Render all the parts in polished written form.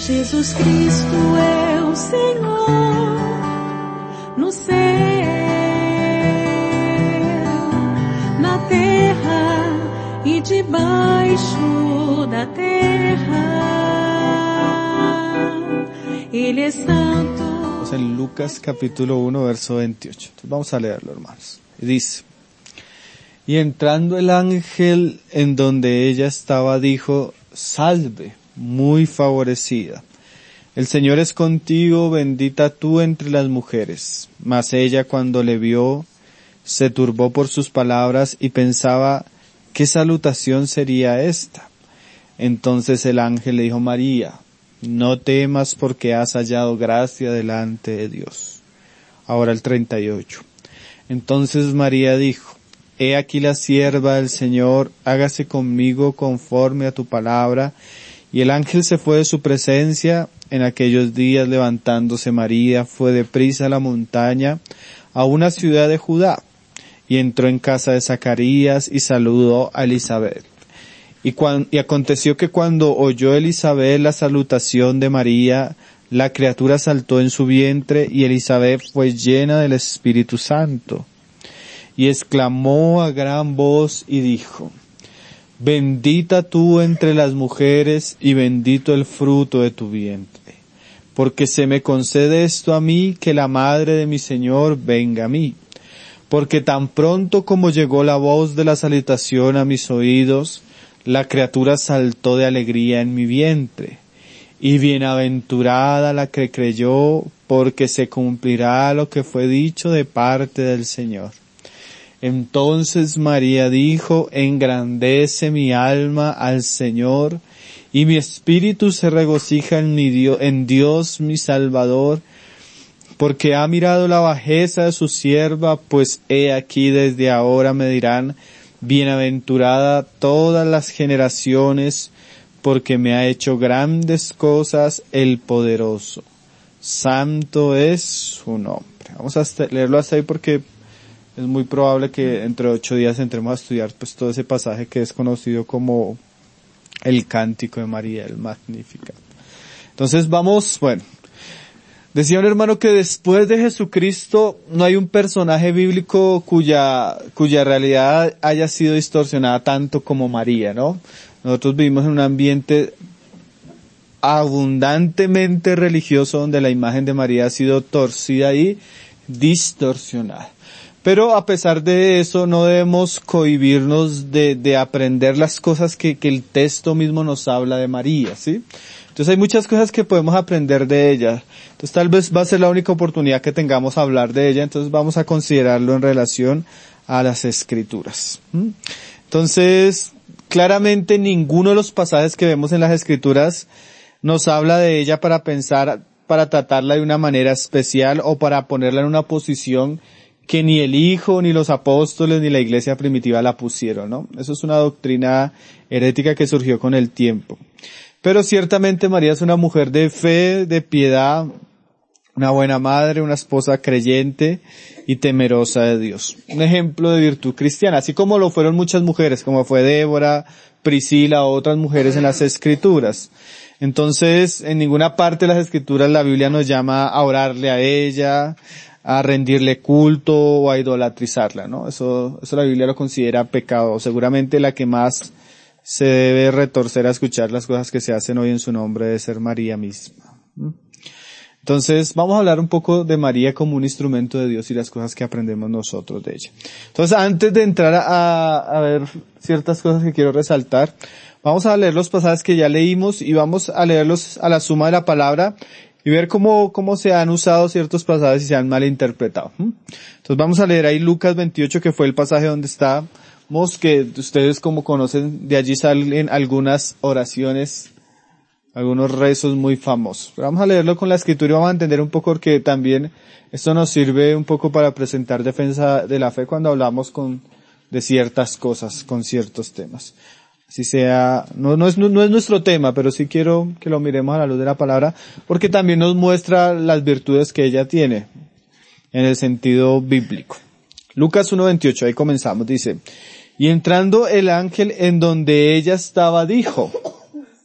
Jesus Cristo é o Senhor no céu, na terra e debaixo da terra. Ele é santo. En Lucas capítulo 1 verso 28. Entonces vamos a leerlo, hermanos. Y dice: y entrando el ángel en donde ella estaba, dijo: salve, muy favorecida. El Señor es contigo, bendita tú entre las mujeres. Mas ella, cuando le vio, se turbó por sus palabras y pensaba, ¿qué salutación sería esta? Entonces el ángel le dijo: María, no temas, porque has hallado gracia delante de Dios. Ahora el 38. Entonces María dijo: he aquí la sierva del Señor, hágase conmigo conforme a tu palabra. Y el ángel se fue de su presencia. En aquellos días, levantándose María, fue deprisa a la montaña, a una ciudad de Judá, y entró en casa de Zacarías y saludó a Elizabeth. Y aconteció que cuando oyó Elizabeth la salutación de María, la criatura saltó en su vientre, y Elizabeth fue llena del Espíritu Santo. Y exclamó a gran voz y dijo: bendita tú entre las mujeres, y bendito el fruto de tu vientre. Porque se me concede esto a mí, que la madre de mi Señor venga a mí. Porque tan pronto como llegó la voz de la salutación a mis oídos, la criatura saltó de alegría en mi vientre. Y bienaventurada la que creyó, porque se cumplirá lo que fue dicho de parte del Señor. Entonces María dijo: engrandece mi alma al Señor, y mi espíritu se regocija en Dios mi Salvador, porque ha mirado la bajeza de su sierva, pues he aquí desde ahora me dirán: bienaventurada todas las generaciones, porque me ha hecho grandes cosas el poderoso. Santo es su nombre. Vamos a leerlo hasta ahí porque es muy probable que entre 8 días entremos a estudiar pues todo ese pasaje que es conocido como el Cántico de María, el Magnificat. Entonces vamos, decía un hermano que después de Jesucristo no hay un personaje bíblico cuya realidad haya sido distorsionada tanto como María, ¿no? Nosotros vivimos en un ambiente abundantemente religioso donde la imagen de María ha sido torcida y distorsionada. Pero a pesar de eso no debemos cohibirnos de aprender las cosas que el texto mismo nos habla de María, ¿sí? Entonces hay muchas cosas que podemos aprender de ella. Entonces tal vez va a ser la única oportunidad que tengamos a hablar de ella, entonces vamos a considerarlo en relación a las Escrituras. Entonces, claramente ninguno de los pasajes que vemos en las Escrituras nos habla de ella para tratarla de una manera especial o para ponerla en una posición que ni el Hijo, ni los apóstoles, ni la iglesia primitiva la pusieron, ¿no? Eso es una doctrina herética que surgió con el tiempo. Pero ciertamente María es una mujer de fe, de piedad, una buena madre, una esposa creyente y temerosa de Dios. Un ejemplo de virtud cristiana, así como lo fueron muchas mujeres, como fue Débora, Priscila o otras mujeres en las Escrituras. Entonces, en ninguna parte de las Escrituras la Biblia nos llama a orarle a ella, a rendirle culto o a idolatrizarla, ¿no? Eso la Biblia lo considera pecado. Seguramente la que más se debe retorcer a escuchar las cosas que se hacen hoy en su nombre debe ser María misma. Entonces, vamos a hablar un poco de María como un instrumento de Dios y las cosas que aprendemos nosotros de ella. Entonces, antes de entrar a ver ciertas cosas que quiero resaltar, vamos a leer los pasajes que ya leímos y vamos a leerlos a la suma de la palabra y ver cómo se han usado ciertos pasajes y se han malinterpretado. Entonces vamos a leer ahí Lucas 28, que fue el pasaje donde estábamos, que ustedes como conocen, de allí salen algunas oraciones, algunos rezos muy famosos. Pero vamos a leerlo con la Escritura y vamos a entender un poco porque también esto nos sirve un poco para presentar defensa de la fe cuando hablamos de ciertas cosas, con ciertos temas. Así sea, no es nuestro tema, pero sí quiero que lo miremos a la luz de la palabra, porque también nos muestra las virtudes que ella tiene, en el sentido bíblico. Lucas 1:28, ahí comenzamos, dice: y entrando el ángel en donde ella estaba, dijo: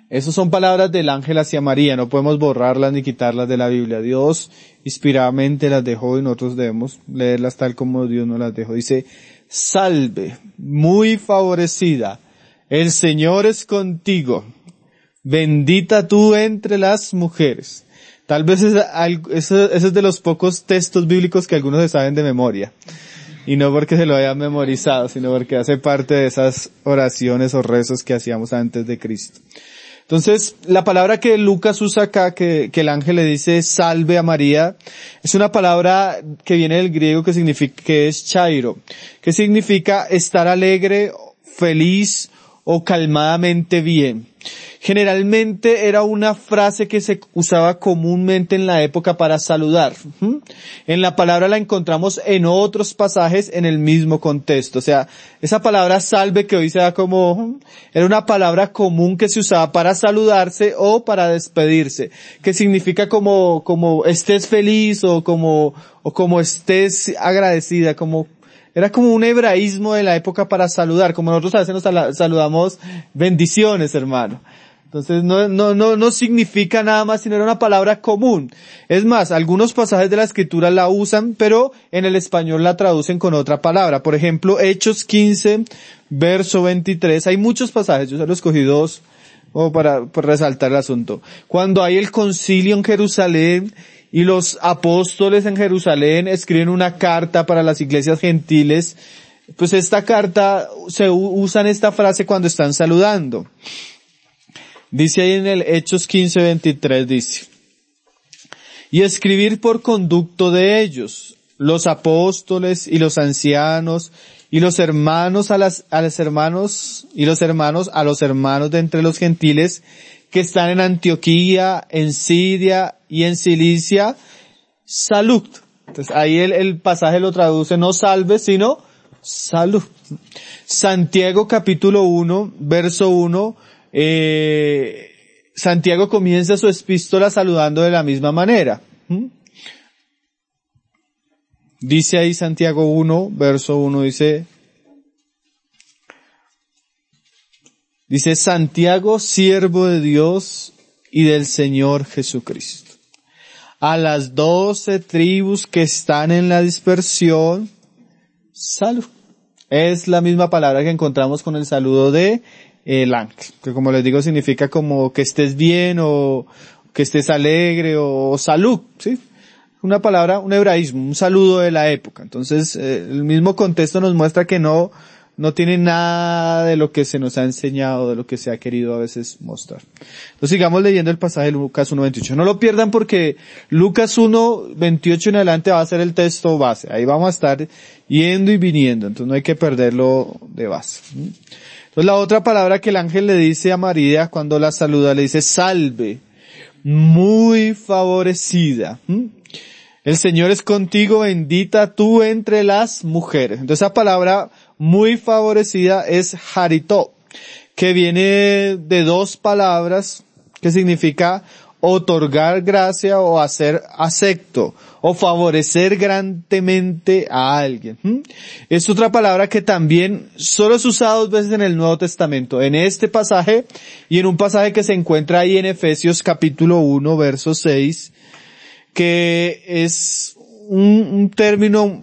Esas son palabras del ángel hacia María, no podemos borrarlas ni quitarlas de la Biblia. Dios inspiradamente las dejó y nosotros debemos leerlas tal como Dios nos las dejó. Dice, salve, muy favorecida, el Señor es contigo, bendita tú entre las mujeres. Tal vez eso es de los pocos textos bíblicos que algunos se saben de memoria. Y no porque se lo hayan memorizado, sino porque hace parte de esas oraciones o rezos que hacíamos antes de Cristo. Entonces, la palabra que Lucas usa acá, que el ángel le dice salve a María, es una palabra que viene del griego que es chairo, que significa estar alegre, feliz o calmadamente bien. Generalmente era una frase que se usaba comúnmente en la época para saludar. En la palabra la encontramos en otros pasajes en el mismo contexto. O sea, esa palabra salve que hoy se da como, era una palabra común que se usaba para saludarse o para despedirse, que significa como estés feliz o como estés agradecida, era como un hebraísmo de la época para saludar, como nosotros a veces nos saludamos bendiciones, hermano. Entonces no significa nada más, sino era una palabra común. Es más, algunos pasajes de la Escritura la usan, pero en el español la traducen con otra palabra. Por ejemplo, Hechos 15, verso 23. Hay muchos pasajes, yo solo escogí dos para resaltar el asunto. Cuando hay el concilio en Jerusalén y los apóstoles en Jerusalén escriben una carta para las iglesias gentiles, pues esta carta usan esta frase cuando están saludando. Dice ahí en el Hechos 15, 23, dice, y escribir por conducto de ellos, los apóstoles y los ancianos, y los hermanos a los hermanos de entre los gentiles que están en Antioquía, en Siria y en Cilicia, salud. Entonces ahí el pasaje lo traduce no salve, sino salud. Santiago capítulo 1, verso 1, Santiago comienza su epístola saludando de la misma manera. Dice ahí Santiago 1, verso 1, dice Santiago, siervo de Dios y del Señor Jesucristo. A las 12 tribus que están en la dispersión, salud. Es la misma palabra que encontramos con el saludo de el ángel, que como les digo significa como que estés bien o que estés alegre o salud, ¿sí? Una palabra, un hebraísmo, un saludo de la época. Entonces, el mismo contexto nos muestra que no tiene nada de lo que se nos ha enseñado, de lo que se ha querido a veces mostrar. Entonces sigamos leyendo el pasaje de Lucas 1:28. No lo pierdan porque Lucas 1:28 en adelante va a ser el texto base. Ahí vamos a estar yendo y viniendo, entonces no hay que perderlo de base. Entonces la otra palabra que el ángel le dice a María cuando la saluda, le dice salve, muy favorecida. El Señor es contigo, bendita tú entre las mujeres. Entonces esa palabra muy favorecida es haritó, que viene de dos palabras que significa otorgar gracia o hacer acepto o favorecer grandemente a alguien. Es otra palabra que también solo es usada dos veces en el Nuevo Testamento, en este pasaje y en un pasaje que se encuentra ahí en Efesios capítulo 1, verso 6, que es un término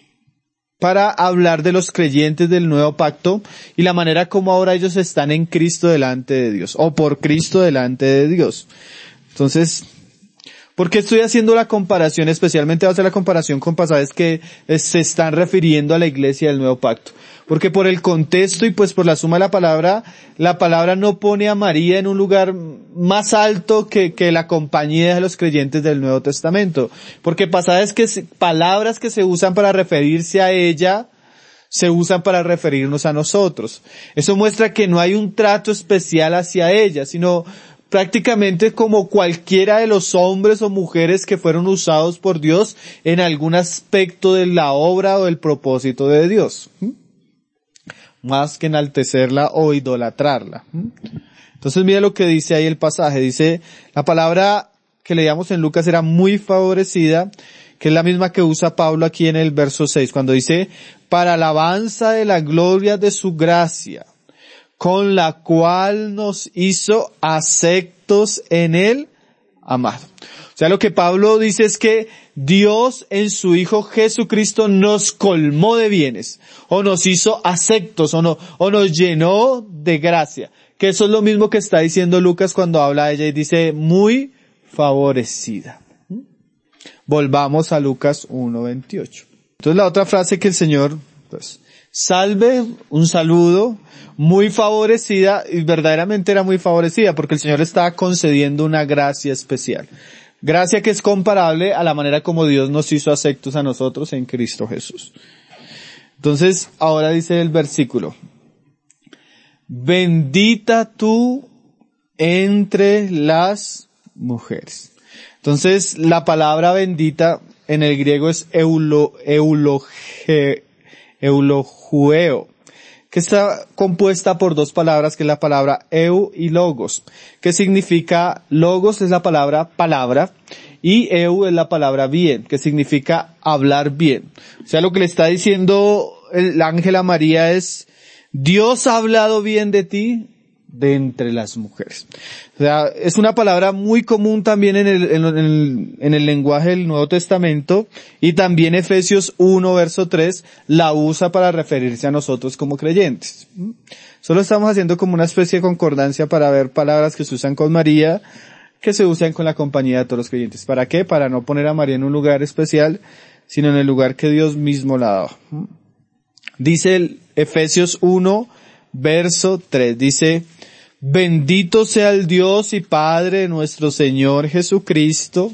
para hablar de los creyentes del nuevo pacto y la manera como ahora ellos están en Cristo delante de Dios, o por Cristo delante de Dios. Entonces, ¿por qué estoy haciendo la comparación? Especialmente va a ser la comparación con pasajes que se están refiriendo a la iglesia del nuevo pacto. Porque por el contexto y pues por la suma de la palabra no pone a María en un lugar más alto que la compañía de los creyentes del Nuevo Testamento. Porque palabras que se usan para referirse a ella, se usan para referirnos a nosotros. Eso muestra que no hay un trato especial hacia ella, sino prácticamente como cualquiera de los hombres o mujeres que fueron usados por Dios en algún aspecto de la obra o del propósito de Dios. Más que enaltecerla o idolatrarla. Entonces mira lo que dice ahí el pasaje. Dice, la palabra que leíamos en Lucas era muy favorecida, que es la misma que usa Pablo aquí en el verso 6, cuando dice, para alabanza de la gloria de su gracia, con la cual nos hizo aceptos en el amado. O sea, lo que Pablo dice es que Dios en su Hijo Jesucristo nos colmó de bienes, o nos hizo aceptos, o nos llenó de gracia. Que eso es lo mismo que está diciendo Lucas cuando habla de ella y dice, muy favorecida. Volvamos a Lucas 1:28. Entonces la otra frase que el Señor, pues, salve, un saludo, muy favorecida, y verdaderamente era muy favorecida, porque el Señor estaba concediendo una gracia especial. Gracia que es comparable a la manera como Dios nos hizo aceptos a nosotros en Cristo Jesús. Entonces, ahora dice el versículo, bendita tú entre las mujeres. Entonces, la palabra bendita en el griego es eulogueo, que está compuesta por dos palabras, que es la palabra eu y logos, que significa, logos es la palabra palabra, y eu es la palabra bien, que significa hablar bien. O sea, lo que le está diciendo el ángel a María es, Dios ha hablado bien de ti de entre las mujeres. O sea, es una palabra muy común también en el lenguaje del Nuevo Testamento, y también Efesios 1 verso 3 la usa para referirse a nosotros como creyentes. Solo estamos haciendo como una especie de concordancia para ver palabras que se usan con María, que se usan con la compañía de todos los creyentes. ¿Para qué? Para no poner a María en un lugar especial, sino en el lugar que Dios mismo la ha dado. Dice el Efesios 1 verso 3, dice, bendito sea el Dios y Padre de nuestro Señor Jesucristo,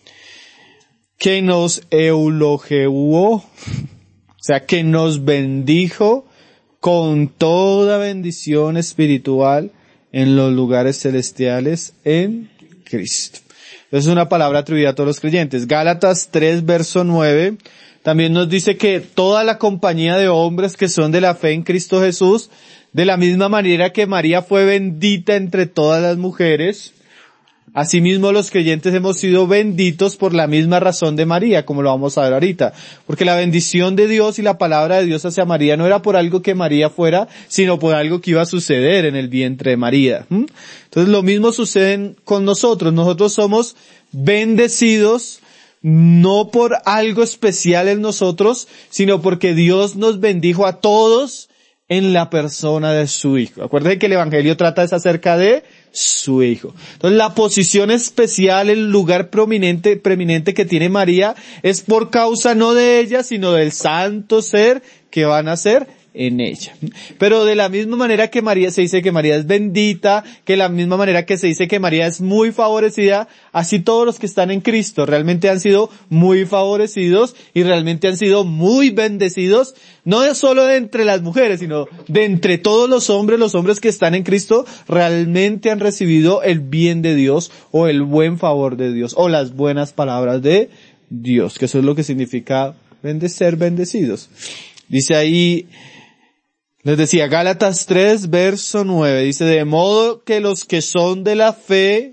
que nos eulogueó, o sea, que nos bendijo con toda bendición espiritual en los lugares celestiales en Cristo. Es una palabra atribuida a todos los creyentes. Gálatas 3 verso 9 también nos dice que toda la compañía de hombres que son de la fe en Cristo Jesús, de la misma manera que María fue bendita entre todas las mujeres, asimismo los creyentes hemos sido benditos por la misma razón de María, como lo vamos a ver ahorita. Porque la bendición de Dios y la palabra de Dios hacia María no era por algo que María fuera, sino por algo que iba a suceder en el vientre de María. Entonces lo mismo sucede con nosotros. Nosotros somos bendecidos no por algo especial en nosotros, sino porque Dios nos bendijo a todos en la persona de su Hijo. Acuérdense que el Evangelio trata acerca de su Hijo. Entonces la posición especial, el lugar preeminente que tiene María es por causa no de ella, sino del santo ser que va a nacer en ella. Pero de la misma manera que María se dice que María es bendita, que de la misma manera que se dice que María es muy favorecida, así todos los que están en Cristo realmente han sido muy favorecidos y realmente han sido muy bendecidos, no solo de entre las mujeres, sino de entre todos los hombres que están en Cristo realmente han recibido el bien de Dios o el buen favor de Dios o las buenas palabras de Dios, que eso es lo que significa ser bendecidos. Dice ahí, les decía, Gálatas 3, verso 9, dice, de modo que los que son de la fe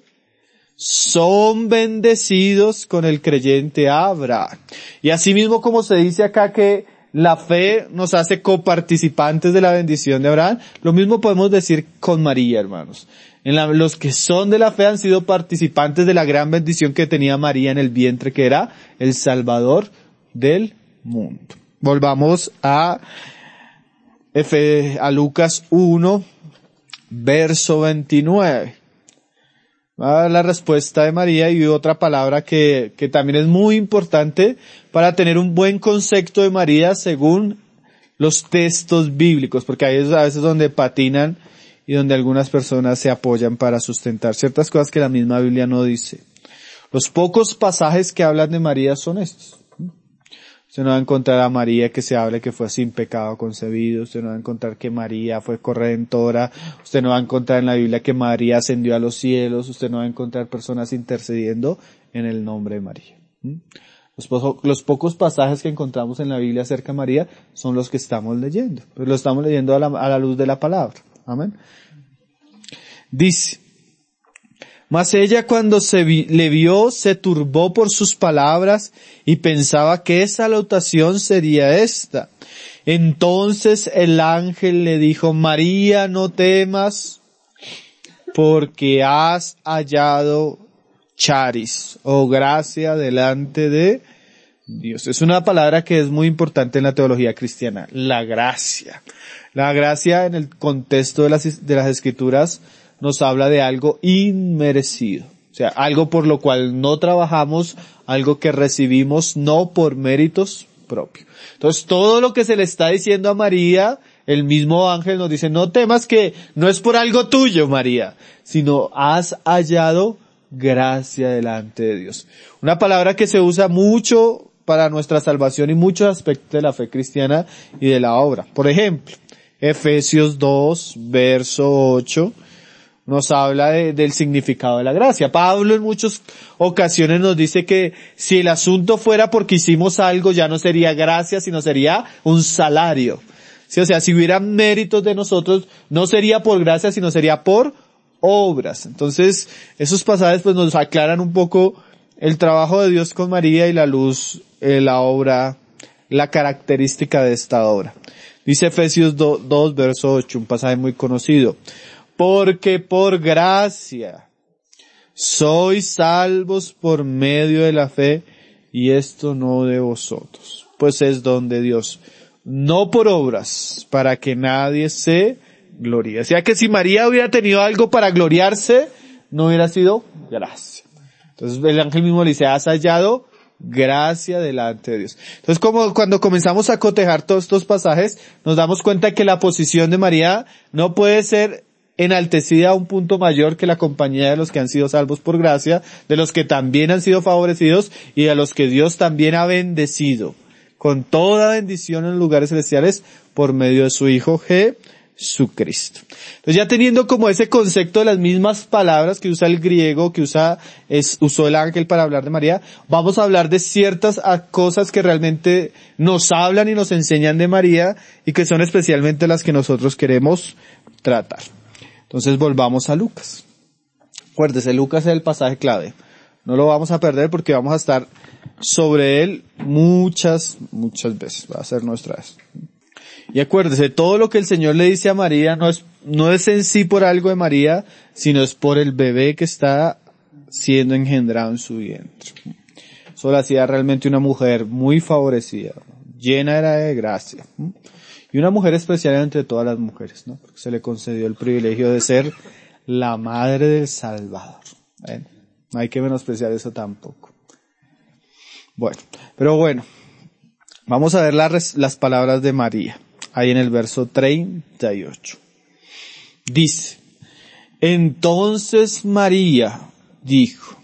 son bendecidos con el creyente Abraham. Y asimismo como se dice acá que la fe nos hace coparticipantes de la bendición de Abraham, lo mismo podemos decir con María, hermanos. Los que son de la fe han sido participantes de la gran bendición que tenía María en el vientre, que era el Salvador del mundo. Volvamos a Lucas 1, verso 29. Va a ver la respuesta de María y otra palabra que también es muy importante para tener un buen concepto de María según los textos bíblicos, porque ahí es a veces donde patinan y donde algunas personas se apoyan para sustentar ciertas cosas que la misma Biblia no dice. Los pocos pasajes que hablan de María son estos. Usted no va a encontrar a María que se hable que fue sin pecado concebido. Usted no va a encontrar que María fue corredentora. Usted no va a encontrar en la Biblia que María ascendió a los cielos. Usted no va a encontrar personas intercediendo en el nombre de María. Los pocos pasajes que encontramos en la Biblia acerca de María son los que estamos leyendo. Pero lo estamos leyendo a la luz de la palabra. Amén. Dice, mas ella cuando le vio se turbó por sus palabras y pensaba qué salutación sería esta. Entonces el ángel le dijo, María, no temas, porque has hallado charis, o gracia delante de Dios. Es una palabra que es muy importante en la teología cristiana, la gracia. La gracia en el contexto de las escrituras nos habla de algo inmerecido. O sea, algo por lo cual no trabajamos, algo que recibimos no por méritos propios. Entonces, todo lo que se le está diciendo a María, el mismo ángel nos dice, no temas, que no es por algo tuyo, María, sino has hallado gracia delante de Dios. Una palabra que se usa mucho para nuestra salvación y muchos aspectos de la fe cristiana y de la obra. Por ejemplo, Efesios 2, verso 8, nos habla del significado de la gracia. Pablo en muchas ocasiones nos dice que si el asunto fuera porque hicimos algo, ya no sería gracia, sino sería un salario. ¿Sí? O sea, si hubiera méritos de nosotros, no sería por gracia, sino sería por obras. Entonces, esos pasajes pues nos aclaran un poco el trabajo de Dios con María y la luz, la obra, la característica de esta obra. Dice Efesios 2, verso 8, un pasaje muy conocido. Porque por gracia sois salvos por medio de la fe, y esto no de vosotros, pues es don de Dios, no por obras, para que nadie se gloríe. O sea que si María hubiera tenido algo para gloriarse, no hubiera sido gracia. Entonces el ángel mismo le dice, has hallado gracia delante de Dios. Entonces, como cuando comenzamos a cotejar todos estos pasajes, nos damos cuenta que la posición de María no puede ser enaltecida a un punto mayor que la compañía de los que han sido salvos por gracia, de los que también han sido favorecidos y de los que Dios también ha bendecido con toda bendición en lugares celestiales por medio de su Hijo Jesucristo. Entonces, ya teniendo como ese concepto de las mismas palabras que usa el griego, que usó el ángel para hablar de María, vamos a hablar de ciertas cosas que realmente nos hablan y nos enseñan de María y que son especialmente las que nosotros queremos tratar. Entonces volvamos a Lucas. Acuérdese, Lucas es el pasaje clave. No lo vamos a perder porque vamos a estar sobre él muchas veces. Va a ser nuestra vez. Y acuérdese, todo lo que el Señor le dice a María no es en sí por algo de María, sino es por el bebé que está siendo engendrado en su vientre. Eso la hacía realmente una mujer muy favorecida, llena era de gracia. Y una mujer especial entre todas las mujeres, ¿no? Porque se le concedió el privilegio de ser la madre del Salvador. No hay que menospreciar eso tampoco. Bueno, vamos a ver las palabras de María, ahí en el verso 38. Dice, entonces María dijo,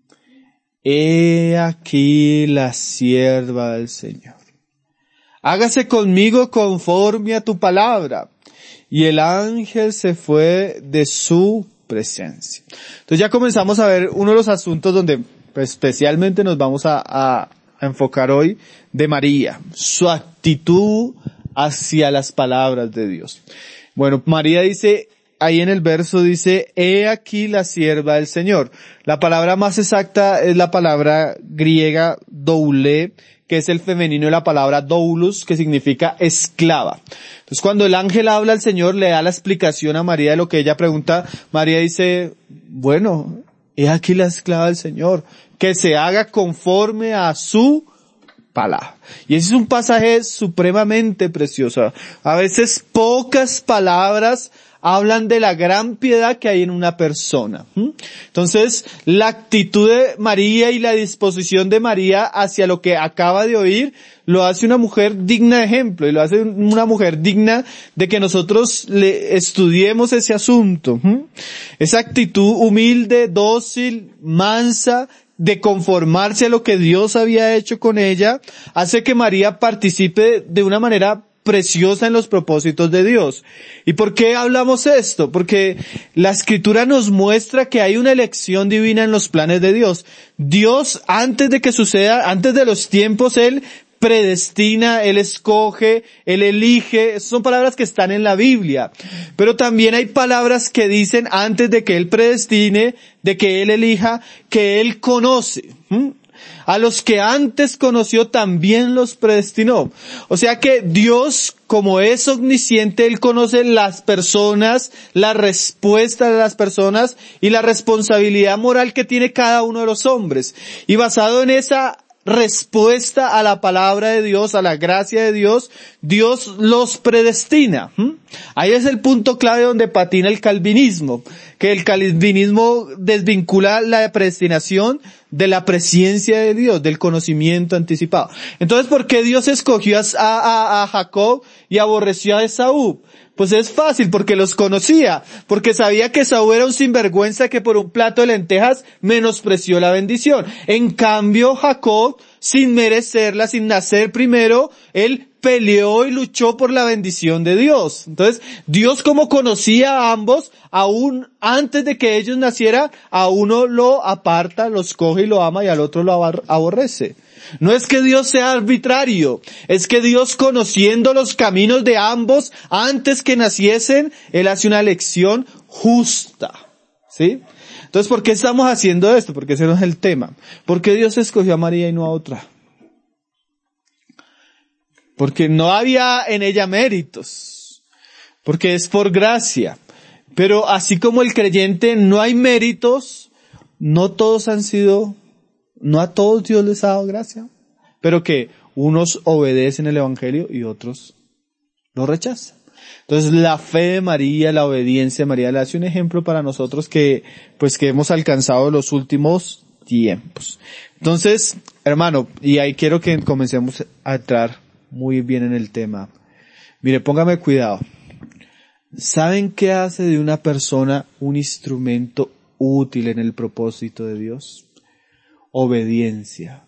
he aquí la sierva del Señor. Hágase conmigo conforme a tu palabra. Y el ángel se fue de su presencia. Entonces ya comenzamos a ver uno de los asuntos donde pues, especialmente nos vamos a enfocar hoy de María. Su actitud hacia las palabras de Dios. Bueno, María dice, ahí en el verso dice, he aquí la sierva del Señor. La palabra más exacta es la palabra griega doule, que es el femenino de la palabra doulos, que significa esclava. Entonces cuando el ángel habla al Señor, le da la explicación a María de lo que ella pregunta. María dice, bueno, he aquí la esclava del Señor, que se haga conforme a su palabra. Y ese es un pasaje supremamente precioso. A veces pocas palabras hablan de la gran piedad que hay en una persona. Entonces, la actitud de María y la disposición de María hacia lo que acaba de oír, lo hace una mujer digna de ejemplo, y lo hace una mujer digna de que nosotros le estudiemos ese asunto. Esa actitud humilde, dócil, mansa, de conformarse a lo que Dios había hecho con ella, hace que María participe de una manera preciosa en los propósitos de Dios. ¿Y por qué hablamos esto? Porque la Escritura nos muestra que hay una elección divina en los planes de Dios. Dios, antes de que suceda, antes de los tiempos, Él predestina, Él escoge, Él elige. Esas son palabras que están en la Biblia. Pero también hay palabras que dicen antes de que Él predestine, de que Él elija, que Él conoce. A los que antes conoció también los predestinó. O sea que Dios, como es omnisciente, Él conoce las personas, la respuesta de las personas y la responsabilidad moral que tiene cada uno de los hombres. Y basado en esa respuesta a la palabra de Dios, a la gracia de Dios, Dios los predestina. Ahí es el punto clave donde patina el calvinismo, que el calvinismo desvincula la predestinación de la presciencia de Dios, del conocimiento anticipado. Entonces, ¿por qué Dios escogió a Jacob y aborreció a Esaú? Pues es fácil, porque los conocía, porque sabía que Esaú era un sinvergüenza que por un plato de lentejas menospreció la bendición. En cambio, Jacob, sin merecerla, sin nacer primero, él peleó y luchó por la bendición de Dios. Entonces, Dios, como conocía a ambos, aún antes de que ellos nacieran, a uno lo aparta, lo escoge y lo ama, y al otro lo aborrece. No es que Dios sea arbitrario, es que Dios, conociendo los caminos de ambos antes que naciesen, Él hace una elección justa. ¿Sí? Entonces, ¿por qué estamos haciendo esto? Porque ese no es el tema. ¿Por qué Dios escogió a María y no a otra? Porque no había en ella méritos. Porque es por gracia. Pero así como el creyente no hay méritos, no a todos Dios les ha dado gracia. Pero que unos obedecen el evangelio y otros lo rechazan. Entonces, la fe de María, la obediencia de María, le hace un ejemplo para nosotros que hemos alcanzado los últimos tiempos. Entonces, hermano, y ahí quiero que comencemos a entrar muy bien en el tema. Mire, póngame cuidado. ¿Saben qué hace de una persona un instrumento útil en el propósito de Dios? Obediencia,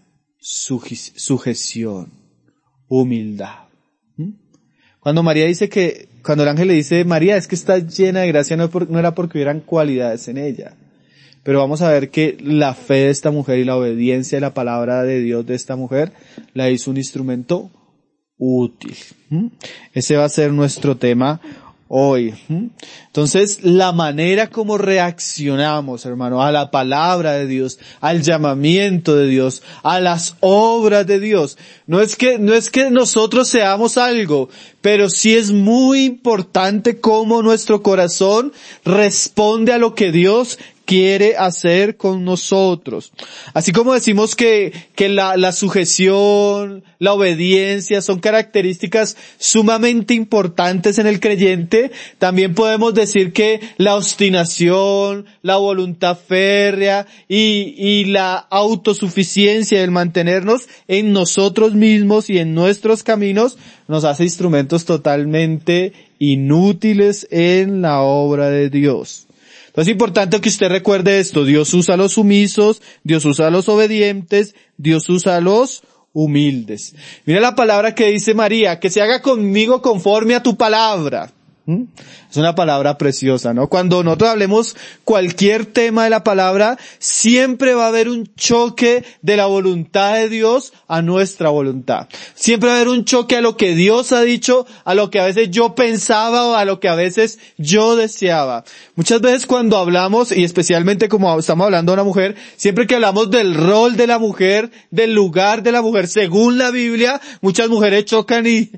sujeción, humildad. Cuando el ángel le dice, María, es que está llena de gracia, no era porque hubieran cualidades en ella. Pero vamos a ver que la fe de esta mujer y la obediencia de la palabra de Dios de esta mujer la hizo un instrumento útil. Ese va a ser nuestro tema hoy. Entonces, la manera como reaccionamos, hermano, a la palabra de Dios, al llamamiento de Dios, a las obras de Dios, no es que nosotros seamos algo, pero sí es muy importante cómo nuestro corazón responde a lo que Dios quiere hacer con nosotros. Así como decimos que la sujeción, la obediencia son características sumamente importantes en el creyente, también podemos decir que la obstinación, la voluntad férrea y la autosuficiencia, el mantenernos en nosotros mismos y en nuestros caminos, nos hace instrumentos totalmente inútiles en la obra de Dios. Entonces es importante que usted recuerde esto: Dios usa a los sumisos, Dios usa a los obedientes, Dios usa a los humildes. Mira la palabra que dice María, que se haga conmigo conforme a tu palabra. Es una palabra preciosa, ¿no? Cuando nosotros hablemos cualquier tema de la palabra, siempre va a haber un choque de la voluntad de Dios a nuestra voluntad. Siempre va a haber un choque a lo que Dios ha dicho, a lo que a veces yo pensaba o a lo que a veces yo deseaba. Muchas veces cuando hablamos, y especialmente como estamos hablando de una mujer, siempre que hablamos del rol de la mujer, del lugar de la mujer, según la Biblia, muchas mujeres chocan y...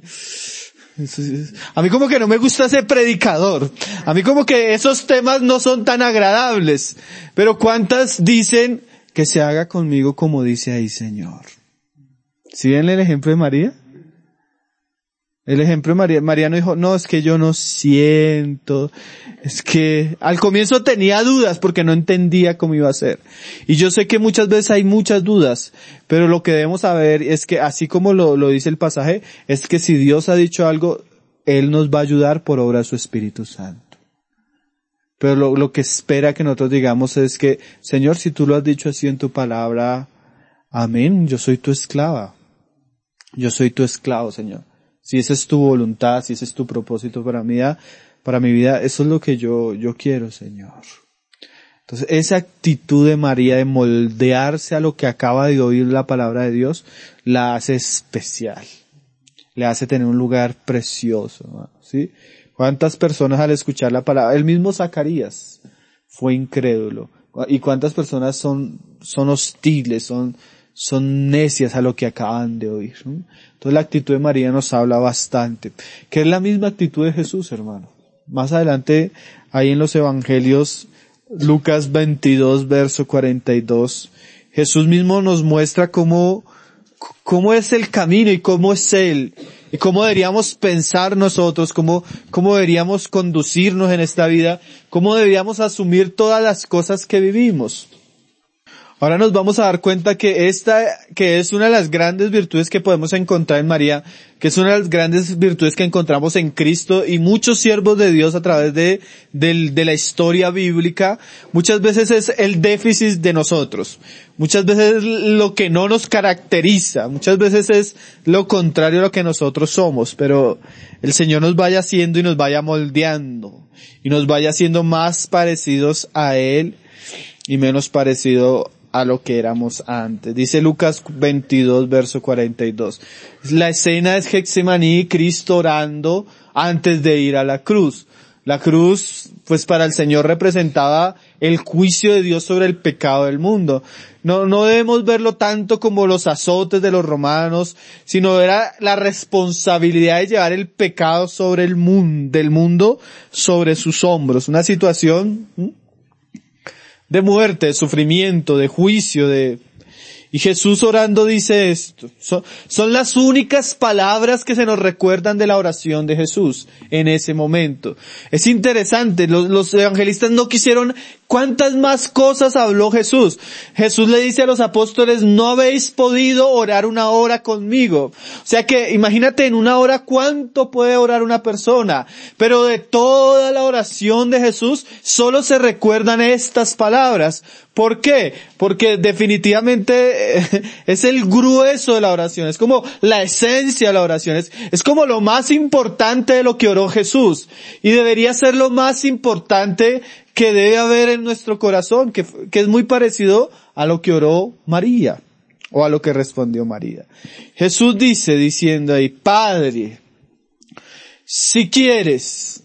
A mí como que no me gusta ese predicador. A mí como que esos temas no son tan agradables. Pero ¿cuántas dicen que se haga conmigo como dice ahí, Señor? ¿Sí ven el ejemplo de María? El ejemplo de María no dijo, no, es que yo no siento, es que al comienzo tenía dudas porque no entendía cómo iba a ser. Y yo sé que muchas veces hay muchas dudas, pero lo que debemos saber es que así como lo dice el pasaje, es que si Dios ha dicho algo, Él nos va a ayudar por obra de su Espíritu Santo. Pero lo que espera que nosotros digamos es que, Señor, si tú lo has dicho así en tu palabra, amén, yo soy tu esclava. Yo soy tu esclavo, Señor. Si esa es tu voluntad, si ese es tu propósito para mi vida, eso es lo que yo quiero, Señor. Entonces, esa actitud de María de moldearse a lo que acaba de oír la palabra de Dios, la hace especial. Le hace tener un lugar precioso, ¿no? ¿Sí? ¿Cuántas personas al escuchar la palabra? El mismo Zacarías fue incrédulo. ¿Y cuántas personas son hostiles, son necias a lo que acaban de oír. Entonces la actitud de María nos habla bastante, que es la misma actitud de Jesús, hermano. Más adelante, ahí en los evangelios, Lucas 22, verso 42, Jesús mismo nos muestra cómo es el camino y cómo es Él, y cómo deberíamos pensar nosotros, cómo deberíamos conducirnos en esta vida, cómo deberíamos asumir todas las cosas que vivimos. Ahora nos vamos a dar cuenta que que es una de las grandes virtudes que podemos encontrar en María, que es una de las grandes virtudes que encontramos en Cristo y muchos siervos de Dios a través de la historia bíblica. Muchas veces es el déficit de nosotros. Muchas veces es lo que no nos caracteriza. Muchas veces es lo contrario a lo que nosotros somos. Pero el Señor nos vaya haciendo y nos vaya moldeando y nos vaya haciendo más parecidos a Él y menos parecido a lo que éramos antes. Dice Lucas 22, verso 42. La escena es Getsemaní, Cristo orando antes de ir a la cruz. La cruz, pues para el Señor representaba el juicio de Dios sobre el pecado del mundo. No debemos verlo tanto como los azotes de los romanos, sino era la responsabilidad de llevar el pecado sobre del mundo sobre sus hombros. Una situación de muerte, de sufrimiento, de juicio, y Jesús orando dice esto. Son las únicas palabras que se nos recuerdan de la oración de Jesús en ese momento. Es interesante, los evangelistas no quisieron. ¿Cuántas más cosas habló Jesús? Jesús le dice a los apóstoles, no habéis podido orar una hora conmigo. O sea que imagínate en una hora cuánto puede orar una persona. Pero de toda la oración de Jesús solo se recuerdan estas palabras. ¿Por qué? Porque definitivamente es el grueso de la oración, es como la esencia de la oración, es como lo más importante de lo que oró Jesús. Y debería ser lo más importante que debe haber en nuestro corazón, que es muy parecido a lo que oró María, o a lo que respondió María. Jesús diciendo ahí, Padre, si quieres,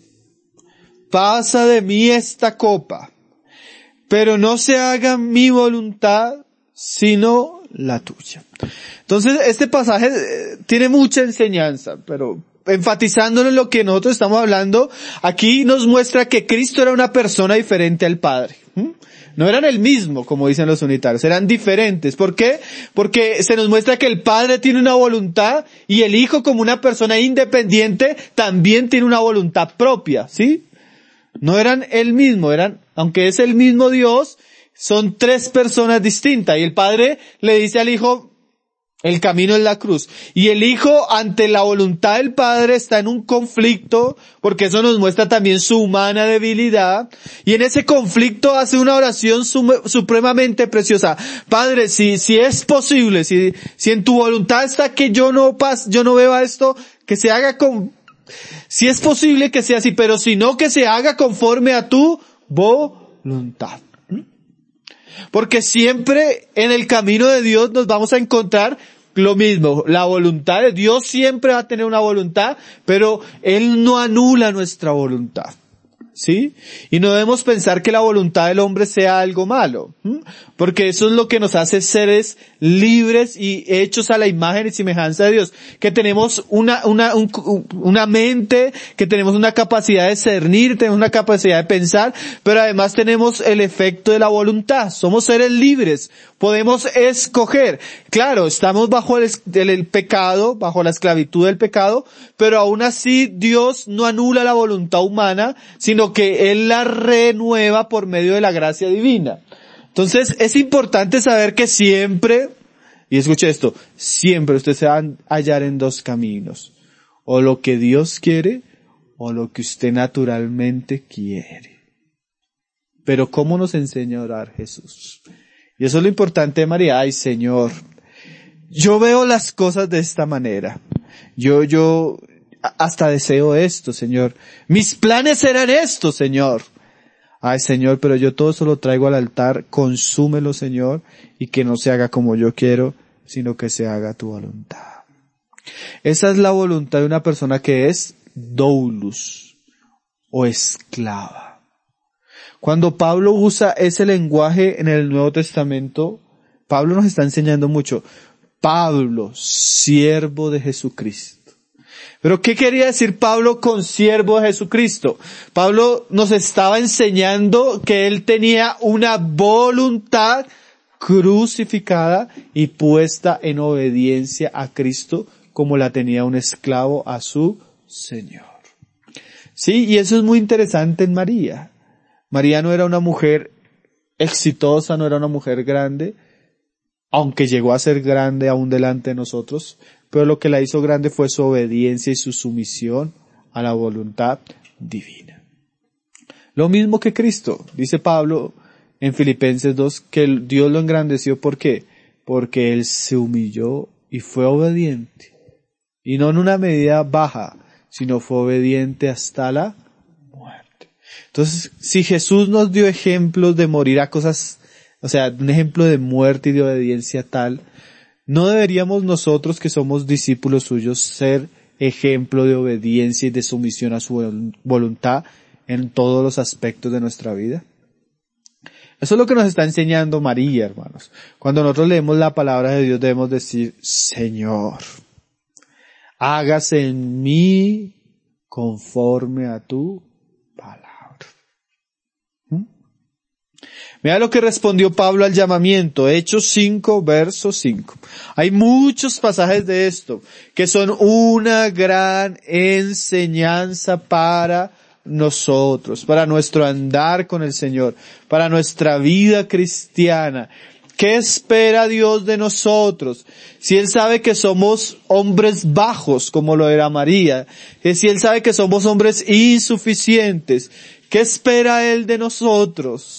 pasa de mí esta copa, pero no se haga mi voluntad, sino la tuya. Entonces, este pasaje tiene mucha enseñanza, pero enfatizándolo en lo que nosotros estamos hablando, aquí nos muestra que Cristo era una persona diferente al Padre. No eran el mismo, como dicen los unitarios, eran diferentes. ¿Por qué? Porque se nos muestra que el Padre tiene una voluntad y el Hijo, como una persona independiente, también tiene una voluntad propia, ¿sí? No eran el mismo, aunque es el mismo Dios, son tres personas distintas. Y el Padre le dice al Hijo, el camino es la cruz. Y el Hijo, ante la voluntad del Padre, está en un conflicto, porque eso nos muestra también su humana debilidad. Y en ese conflicto hace una oración supremamente preciosa. Padre, si es posible, si en tu voluntad está que yo no beba esto, que se haga si es posible que sea así, pero si no, que se haga conforme a tu voluntad. Porque siempre en el camino de Dios nos vamos a encontrar lo mismo. La voluntad de Dios siempre va a tener una voluntad, pero Él no anula nuestra voluntad. ¿Sí? Y no debemos pensar que la voluntad del hombre sea algo malo, porque eso es lo que nos hace seres libres y hechos a la imagen y semejanza de Dios, que tenemos una mente, que tenemos una capacidad de discernir, tenemos una capacidad de pensar, pero además tenemos el efecto de la voluntad. Somos seres libres, podemos escoger. Claro, estamos bajo el pecado, bajo la esclavitud del pecado, pero aún así Dios no anula la voluntad humana, sino que Él la renueva por medio de la gracia divina. Entonces es importante saber que siempre, y escuche esto, siempre usted se va a hallar en dos caminos. O lo que Dios quiere, o lo que usted naturalmente quiere. Pero ¿cómo nos enseña a orar Jesús? Y eso es lo importante de María. Ay, Señor, yo veo las cosas de esta manera. Yo hasta deseo esto, Señor. Mis planes eran estos, Señor. Ay, Señor, pero yo todo eso lo traigo al altar. Consúmelo, Señor, y que no se haga como yo quiero, sino que se haga tu voluntad. Esa es la voluntad de una persona que es doulos o esclava. Cuando Pablo usa ese lenguaje en el Nuevo Testamento, Pablo nos está enseñando mucho. Pablo, siervo de Jesucristo. Pero ¿qué quería decir Pablo con siervo de Jesucristo? Pablo nos estaba enseñando que él tenía una voluntad crucificada y puesta en obediencia a Cristo como la tenía un esclavo a su Señor. Sí, y eso es muy interesante en María. María no era una mujer exitosa, no era una mujer grande, aunque llegó a ser grande aún delante de nosotros, pero lo que la hizo grande fue su obediencia y su sumisión a la voluntad divina. Lo mismo que Cristo, dice Pablo en Filipenses 2, que Dios lo engrandeció, ¿por qué? Porque Él se humilló y fue obediente. Y no en una medida baja, sino fue obediente hasta la muerte. Entonces, si Jesús nos dio ejemplos de morir a cosas, o sea, un ejemplo de muerte y de obediencia tal, ¿no deberíamos nosotros que somos discípulos suyos ser ejemplo de obediencia y de sumisión a su voluntad en todos los aspectos de nuestra vida? Eso es lo que nos está enseñando María, hermanos. Cuando nosotros leemos la palabra de Dios debemos decir, Señor, hágase en mí conforme a tu palabra. Mira lo que respondió Pablo al llamamiento, Hechos 5, verso 5. Hay muchos pasajes de esto que son una gran enseñanza para nosotros, para nuestro andar con el Señor, para nuestra vida cristiana. ¿Qué espera Dios de nosotros? Si Él sabe que somos hombres bajos, como lo era María, si Él sabe que somos hombres insuficientes, ¿qué espera Él de nosotros?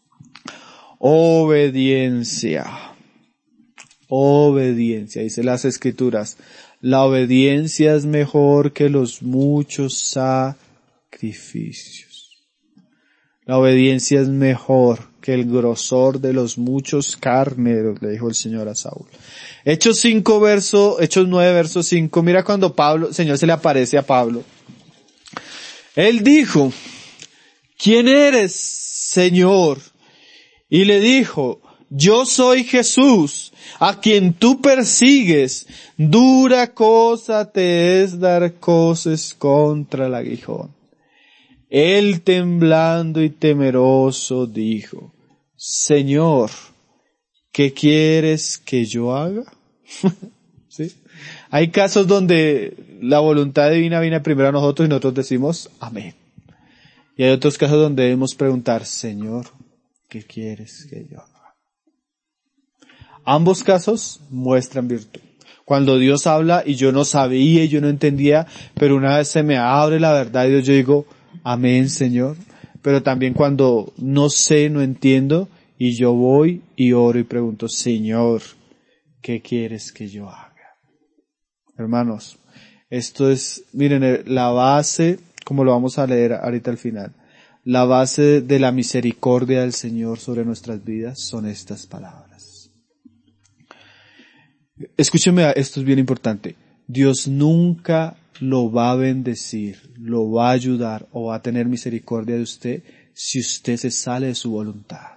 Obediencia. Obediencia, dice las Escrituras. La obediencia es mejor que los muchos sacrificios. La obediencia es mejor que el grosor de los muchos carneros, le dijo el Señor a Saúl. Hechos 9, verso 5, mira cuando el Señor se le aparece a Pablo. Él dijo, ¿quién eres, Señor? Y le dijo, yo soy Jesús, a quien tú persigues. Dura cosa te es dar coces contra el aguijón. Él temblando y temeroso dijo, Señor, ¿qué quieres que yo haga? ¿Sí? Hay casos donde la voluntad divina viene primero a nosotros y nosotros decimos amén. Y hay otros casos donde debemos preguntar, Señor, ¿qué quieres que yo haga? Ambos casos muestran virtud. Cuando Dios habla y yo no sabía y yo no entendía, pero una vez se me abre la verdad de Dios, yo digo, amén, Señor. Pero también cuando no sé, no entiendo, y yo voy y oro y pregunto, Señor, ¿qué quieres que yo haga? Hermanos, esto es, miren, la base, como lo vamos a leer ahorita al final, la base de la misericordia del Señor sobre nuestras vidas son estas palabras. Escúcheme, esto es bien importante. Dios nunca lo va a bendecir, lo va a ayudar o va a tener misericordia de usted si usted se sale de su voluntad.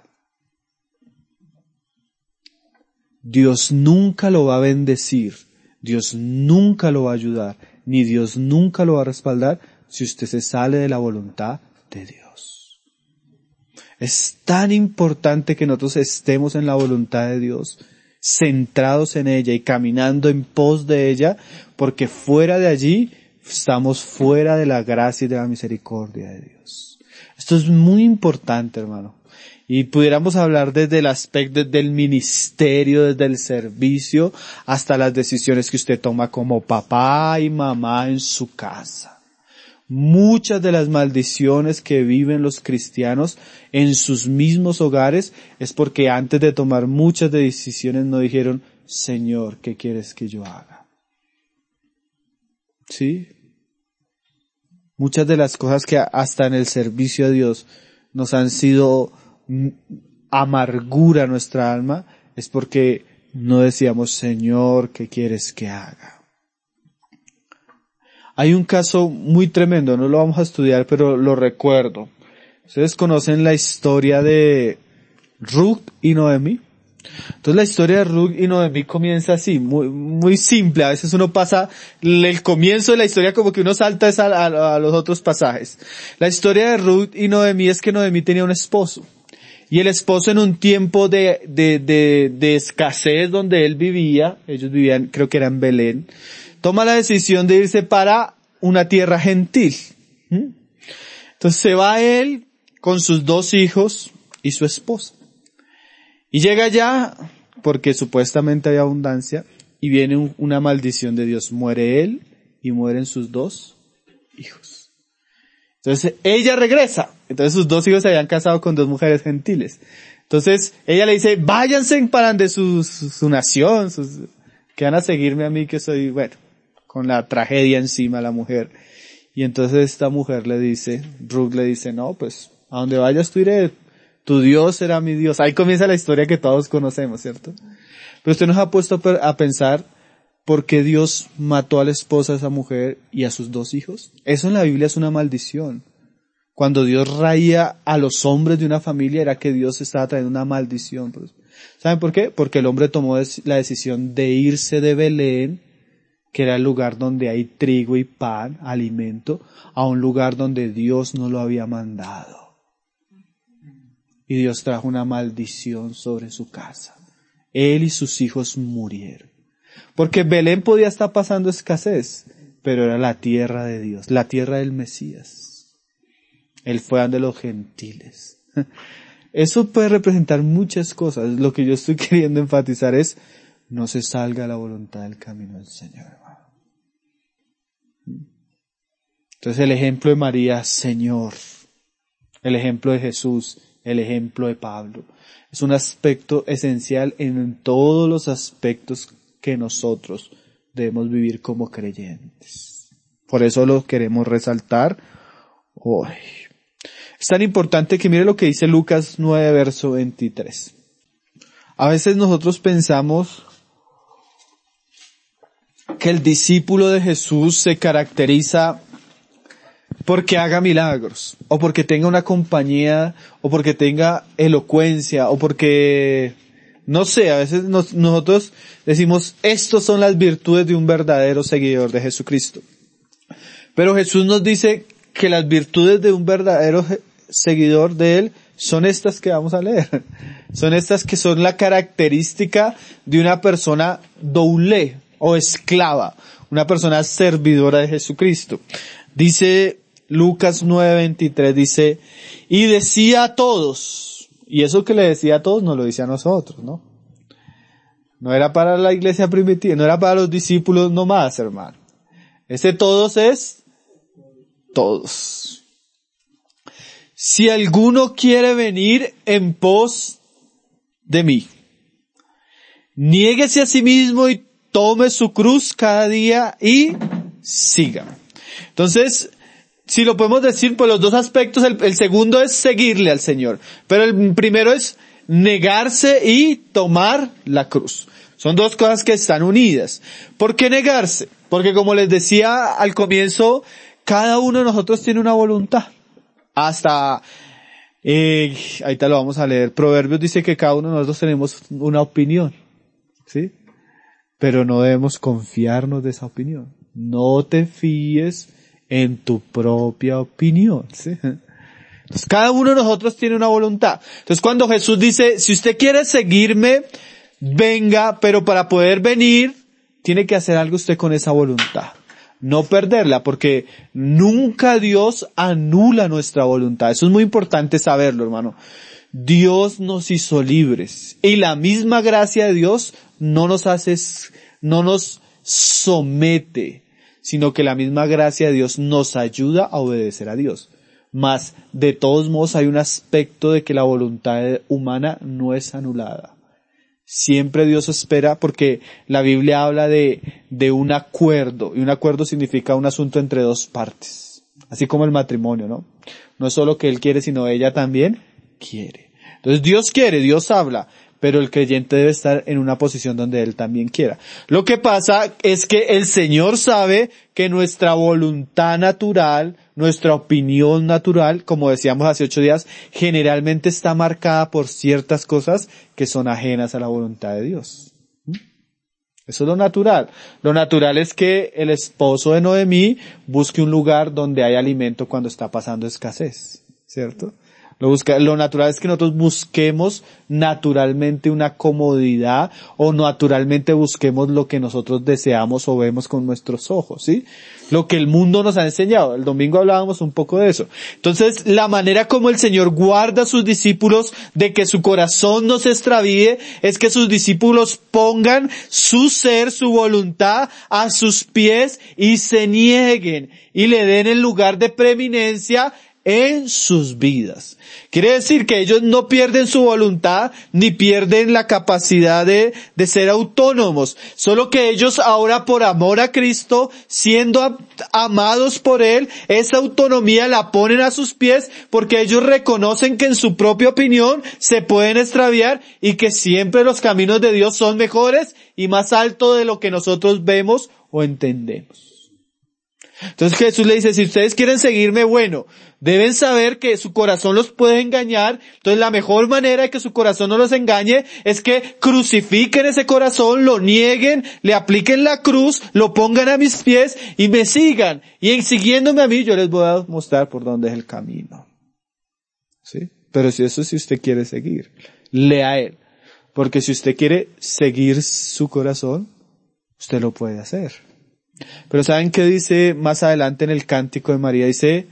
Dios nunca lo va a bendecir, Dios nunca lo va a ayudar, ni Dios nunca lo va a respaldar si usted se sale de la voluntad de Dios. Es tan importante que nosotros estemos en la voluntad de Dios, centrados en ella y caminando en pos de ella, porque fuera de allí estamos fuera de la gracia y de la misericordia de Dios. Esto es muy importante, hermano. Y pudiéramos hablar desde el aspecto del ministerio, desde el servicio, hasta las decisiones que usted toma como papá y mamá en su casa. Muchas de las maldiciones que viven los cristianos en sus mismos hogares es porque antes de tomar muchas decisiones no dijeron, Señor, ¿qué quieres que yo haga? ¿Sí? Muchas de las cosas que hasta en el servicio a Dios nos han sido amargura a nuestra alma es porque no decíamos, Señor, ¿qué quieres que haga? Hay un caso muy tremendo, no lo vamos a estudiar, pero lo recuerdo. Ustedes conocen la historia de Ruth y Noemí. Entonces la historia de Ruth y Noemí comienza así, muy simple. A veces uno pasa el comienzo de la historia como que uno salta a los otros pasajes. La historia de Ruth y Noemí es que Noemí tenía un esposo. Y el esposo, en un tiempo de escasez donde él vivía, ellos vivían, creo que era en Belén, toma la decisión de irse para una tierra gentil. Entonces se va él con sus 2 hijos y su esposa. Y llega allá, porque supuestamente hay abundancia, y viene una maldición de Dios. Muere él y mueren sus 2 hijos. Entonces ella regresa. Entonces sus 2 hijos se habían casado con 2 mujeres gentiles. Entonces ella le dice, váyanse para de su nación, que van a seguirme a mí que soy, bueno, con la tragedia encima la mujer. Y entonces esta mujer le dice, Ruth le dice, no, pues a donde vayas tú iré. Tu Dios será mi Dios. Ahí comienza la historia que todos conocemos, ¿cierto? Pero usted nos ha puesto a pensar por qué Dios mató a la esposa de esa mujer y a sus 2 hijos. Eso en la Biblia es una maldición. Cuando Dios raía a los hombres de una familia era que Dios estaba trayendo una maldición. ¿Saben por qué? Porque el hombre tomó la decisión de irse de Belén, que era el lugar donde hay trigo y pan, alimento, a un lugar donde Dios no lo había mandado. Y Dios trajo una maldición sobre su casa. Él y sus hijos murieron. Porque Belén podía estar pasando escasez, pero era la tierra de Dios, la tierra del Mesías. Él fue de los gentiles. Eso puede representar muchas cosas. Lo que yo estoy queriendo enfatizar es, no se salga la voluntad del camino del Señor, hermano. Entonces el ejemplo de María, Señor. El ejemplo de Jesús, el ejemplo de Pablo. Es un aspecto esencial en todos los aspectos que nosotros debemos vivir como creyentes. Por eso lo queremos resaltar hoy. Es tan importante que mire lo que dice Lucas 9, verso 23. A veces nosotros pensamos que el discípulo de Jesús se caracteriza porque haga milagros, o porque tenga una compañía, o porque tenga elocuencia, o porque, no sé, a veces nosotros decimos, estos son las virtudes de un verdadero seguidor de Jesucristo. Pero Jesús nos dice que las virtudes de un verdadero seguidor de Él son estas que vamos a leer. Son estas que son la característica de una persona doulé, o esclava, una persona servidora de Jesucristo. Dice Lucas 9:23, dice, y decía a todos, y eso que le decía a todos no lo dice a nosotros, ¿no? No era para la iglesia primitiva, no era para los discípulos nomás, hermano. Ese todos es todos. Si alguno quiere venir en pos de mí, niéguese a sí mismo y tome su cruz cada día y siga. Entonces, si lo podemos decir, pues los 2 aspectos, el segundo es seguirle al Señor, pero el primero es negarse y tomar la cruz. Son 2 cosas que están unidas. ¿Por qué negarse? Porque como les decía al comienzo, cada uno de nosotros tiene una voluntad. Hasta, ahorita lo vamos a leer, Proverbios dice que cada uno de nosotros tenemos una opinión, ¿sí? Pero no debemos confiarnos de esa opinión. No te fíes en tu propia opinión, ¿sí? Entonces cada uno de nosotros tiene una voluntad. Entonces cuando Jesús dice, si usted quiere seguirme, venga, pero para poder venir, tiene que hacer algo usted con esa voluntad. No perderla, porque nunca Dios anula nuestra voluntad. Eso es muy importante saberlo, hermano. Dios nos hizo libres. Y la misma gracia de Dios no nos somete, sino que la misma gracia de Dios nos ayuda a obedecer a Dios. Mas, de todos modos, hay un aspecto de que la voluntad humana no es anulada. Siempre Dios espera, porque la Biblia habla de un acuerdo, y un acuerdo significa un asunto entre 2 partes. Así como el matrimonio, ¿no? No es solo que Él quiere, sino ella también quiere. Entonces Dios quiere, Dios habla, pero el creyente debe estar en una posición donde él también quiera. Lo que pasa es que el Señor sabe que nuestra voluntad natural, nuestra opinión natural, como decíamos hace 8 días, generalmente está marcada por ciertas cosas que son ajenas a la voluntad de Dios. Eso es lo natural. Lo natural es que el esposo de Noemí busque un lugar donde hay alimento cuando está pasando escasez, ¿cierto? Lo natural es que nosotros busquemos naturalmente una comodidad o naturalmente busquemos lo que nosotros deseamos o vemos con nuestros ojos, ¿sí? Lo que el mundo nos ha enseñado. El domingo hablábamos un poco de eso. Entonces, la manera como el Señor guarda a sus discípulos de que su corazón no se extravíe es que sus discípulos pongan su ser, su voluntad a sus pies y se nieguen y le den el lugar de preeminencia en sus vidas. Quiere decir que ellos no pierden su voluntad ni pierden la capacidad de ser autónomos, solo que ellos ahora por amor a Cristo, siendo amados por Él, esa autonomía la ponen a sus pies porque ellos reconocen que en su propia opinión se pueden extraviar y que siempre los caminos de Dios son mejores y más altos de lo que nosotros vemos o entendemos. Entonces Jesús le dice, si ustedes quieren seguirme, bueno, deben saber que su corazón los puede engañar. Entonces la mejor manera de que su corazón no los engañe es que crucifiquen ese corazón, lo nieguen, le apliquen la cruz, lo pongan a mis pies y me sigan. Y en siguiéndome a mí yo les voy a mostrar por dónde es el camino. ¿Sí? Pero si usted quiere seguir, lea a Él. Porque si usted quiere seguir su corazón, usted lo puede hacer. Pero ¿saben qué dice más adelante en el Cántico de María? Dice,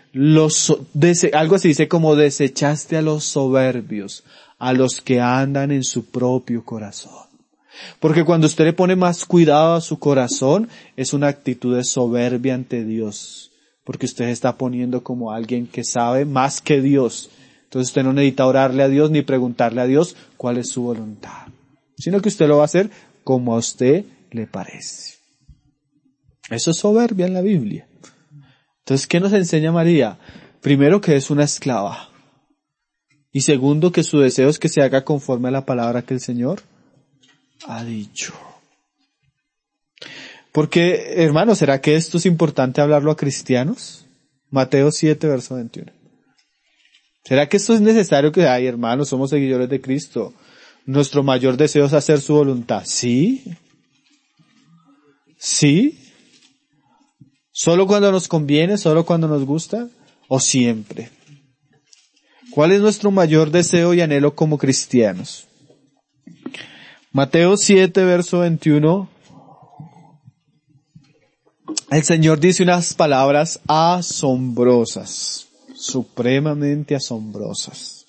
algo así dice como desechaste a los soberbios, a los que andan en su propio corazón. Porque cuando usted le pone más cuidado a su corazón, es una actitud de soberbia ante Dios. Porque usted está poniendo como alguien que sabe más que Dios. Entonces usted no necesita orarle a Dios ni preguntarle a Dios cuál es su voluntad. Sino que usted lo va a hacer como a usted le parece. Eso es soberbia en la Biblia. Entonces, ¿qué nos enseña María? Primero, que es una esclava. Y segundo, que su deseo es que se haga conforme a la palabra que el Señor ha dicho. Porque, hermanos, ¿será que esto es importante hablarlo a cristianos? Mateo 7, verso 21. ¿Será que esto es necesario que, hermanos, somos seguidores de Cristo? Nuestro mayor deseo es hacer su voluntad. ¿Sí? ¿Sí? ¿Solo cuando nos conviene? ¿Solo cuando nos gusta? ¿O siempre? ¿Cuál es nuestro mayor deseo y anhelo como cristianos? Mateo 7, verso 21. El Señor dice unas palabras asombrosas, supremamente asombrosas.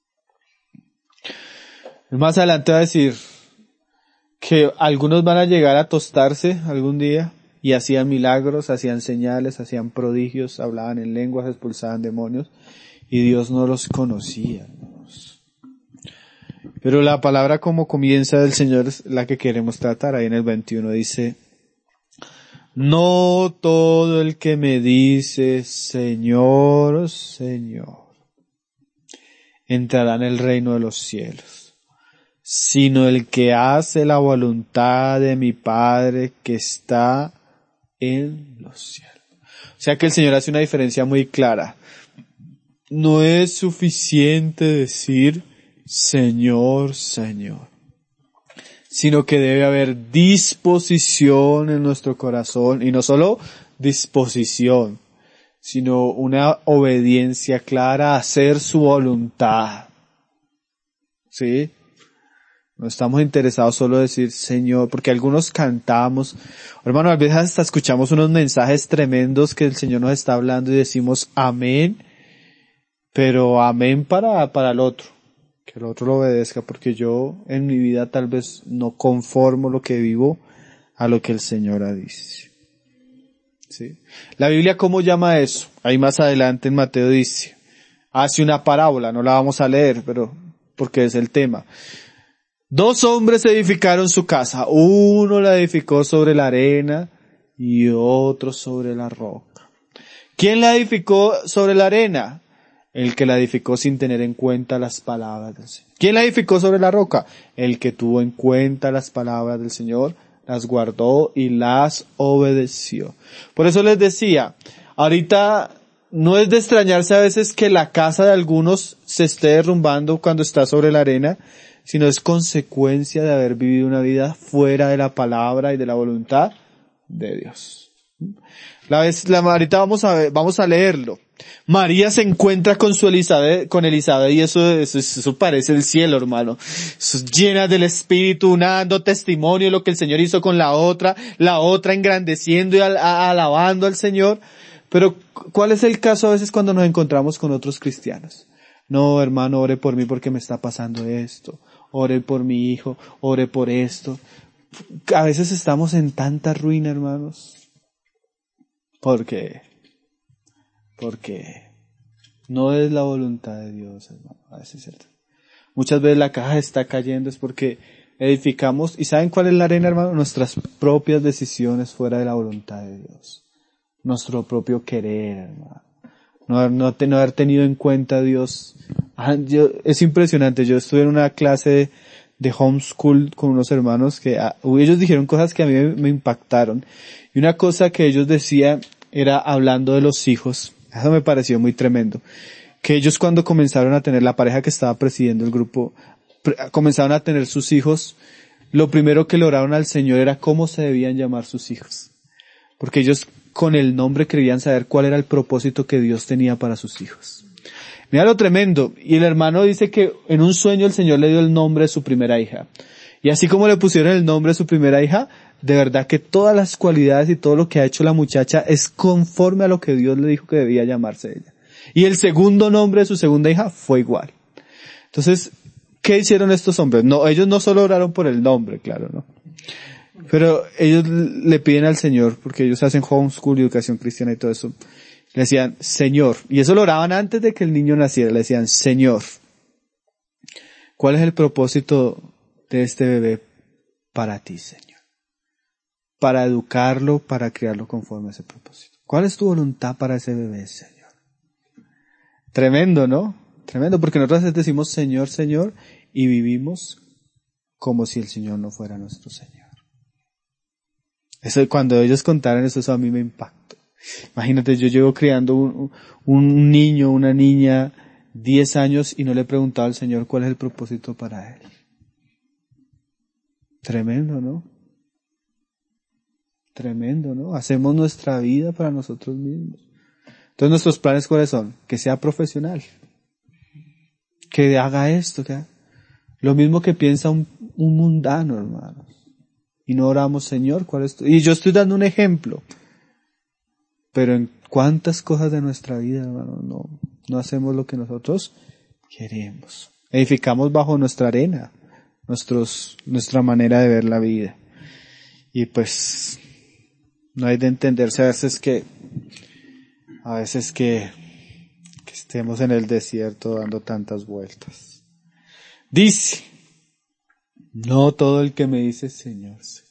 Más adelante va a decir que algunos van a llegar a tostarse algún día y hacían milagros, hacían señales, hacían prodigios, hablaban en lenguas, expulsaban demonios y Dios no los conocía. Pero la palabra como comienza del Señor es la que queremos tratar. Ahí en el 21 dice, no todo el que me dice Señor, Señor, entrará en el reino de los cielos, sino el que hace la voluntad de mi Padre que está en los cielos. O sea que el Señor hace una diferencia muy clara. No es suficiente decir Señor, Señor, sino que debe haber disposición en nuestro corazón, y no solo disposición, sino una obediencia clara a hacer su voluntad. ¿Sí? No estamos interesados solo en decir Señor, porque algunos cantamos, hermano, a veces hasta escuchamos unos mensajes tremendos que el Señor nos está hablando y decimos amén, pero amén para el otro, que el otro lo obedezca, porque yo en mi vida tal vez no conformo lo que vivo a lo que el Señor dice. ¿Sí? La Biblia, ¿cómo llama eso? Ahí más adelante en Mateo dice, hace una parábola, no la vamos a leer, pero porque es el tema. 2 hombres edificaron su casa, uno la edificó sobre la arena y otro sobre la roca. ¿Quién la edificó sobre la arena? El que la edificó sin tener en cuenta las palabras del Señor. ¿Quién la edificó sobre la roca? El que tuvo en cuenta las palabras del Señor, las guardó y las obedeció. Por eso les decía, ahorita no es de extrañarse a veces que la casa de algunos se esté derrumbando cuando está sobre la arena, sino es consecuencia de haber vivido una vida fuera de la palabra y de la voluntad de Dios. Ahorita vamos a leerlo. María se encuentra con Elizabeth y eso parece el cielo, hermano. Eso llena del Espíritu, una dando testimonio de lo que el Señor hizo con la otra engrandeciendo y alabando al Señor. Pero, ¿cuál es el caso a veces cuando nos encontramos con otros cristianos? No, hermano, ore por mí porque me está pasando esto. Ore por mi hijo, ore por esto. A veces estamos en tanta ruina, hermanos. ¿Por qué? Porque no es la voluntad de Dios, hermano. A veces es cierto. Muchas veces la caja está cayendo es porque edificamos, ¿y saben cuál es la arena, hermano? Nuestras propias decisiones fuera de la voluntad de Dios. Nuestro propio querer, hermano. No haber tenido en cuenta a Dios. Es impresionante. Yo estuve en una clase de homeschool con unos hermanos que ellos dijeron cosas que a mí me impactaron. Y una cosa que ellos decían era hablando de los hijos. Eso me pareció muy tremendo. Que ellos cuando comenzaron a tener la pareja que estaba presidiendo el grupo, comenzaron a tener sus hijos, lo primero que le oraron al Señor era cómo se debían llamar sus hijos. Porque ellos con el nombre querían saber cuál era el propósito que Dios tenía para sus hijos. Mira lo tremendo. Y el hermano dice que en un sueño el Señor le dio el nombre de su primera hija. Y así como le pusieron el nombre de su primera hija, de verdad que todas las cualidades y todo lo que ha hecho la muchacha es conforme a lo que Dios le dijo que debía llamarse ella. Y el segundo nombre de su segunda hija fue igual. Entonces, ¿qué hicieron estos hombres? No, ellos no solo oraron por el nombre, claro, ¿no? Pero ellos le piden al Señor, porque ellos hacen homeschool, educación cristiana y todo eso. Le decían, Señor, y eso lo oraban antes de que el niño naciera, le decían, Señor, ¿cuál es el propósito de este bebé para ti, Señor? Para educarlo, para criarlo conforme a ese propósito. ¿Cuál es tu voluntad para ese bebé, Señor? Tremendo, ¿no? Tremendo, porque nosotros decimos Señor, Señor, y vivimos como si el Señor no fuera nuestro Señor. Eso, cuando ellos contaron eso a mí me impactó. Imagínate, yo llevo criando un niño, una niña, 10 años y no le he preguntado al Señor cuál es el propósito para él. Tremendo, ¿no? Tremendo, ¿no? Hacemos nuestra vida para nosotros mismos. Entonces nuestros planes ¿cuáles son? Que sea profesional. Que haga esto, que haga. Lo mismo que piensa un mundano, hermanos. Y no oramos, Señor, ¿cuál es tu? Y yo estoy dando un ejemplo. Pero en cuántas cosas de nuestra vida, hermano, no hacemos lo que nosotros queremos. Edificamos bajo nuestra arena, nuestra manera de ver la vida. Y pues, no hay de entenderse a veces que estemos en el desierto dando tantas vueltas. Dice, no todo el que me dice Señor, Señor.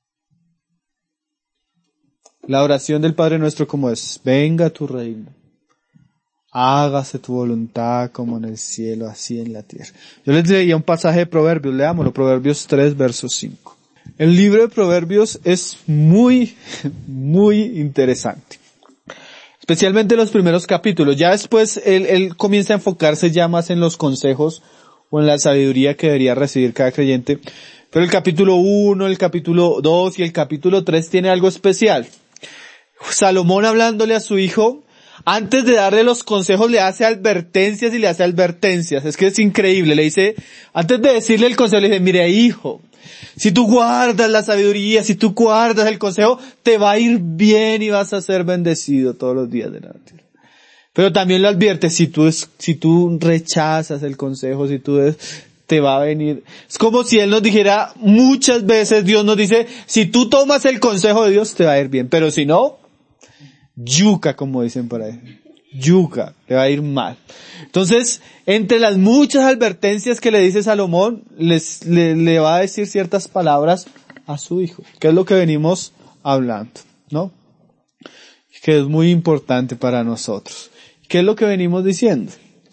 La oración del Padre Nuestro como es, venga tu reino, hágase tu voluntad como en el cielo, así en la tierra. Yo les leía un pasaje de Proverbios, leámoslo, Proverbios 3, verso 5. El libro de Proverbios es muy, muy interesante. Especialmente los primeros capítulos. Ya después él comienza a enfocarse ya más en los consejos o en la sabiduría que debería recibir cada creyente. Pero el capítulo 1, el capítulo 2 y el capítulo 3 tiene algo especial. Salomón hablándole a su hijo, antes de darle los consejos le hace advertencias y le hace advertencias. Es que es increíble. Le dice, antes de decirle el consejo, le dice, mire hijo, si tú guardas la sabiduría, si tú guardas el consejo, te va a ir bien y vas a ser bendecido todos los días de la tierra. Pero también lo advierte, si tú rechazas el consejo, te va a venir. Es como si Él nos dijera, muchas veces Dios nos dice, si tú tomas el consejo de Dios, te va a ir bien. Pero si no, yuca, como dicen por ahí. Yuca, te va a ir mal. Entonces, entre las muchas advertencias que le dice Salomón, le va a decir ciertas palabras a su hijo, que es lo que venimos hablando, ¿no? Que es muy importante para nosotros. ¿Qué es lo que venimos diciendo?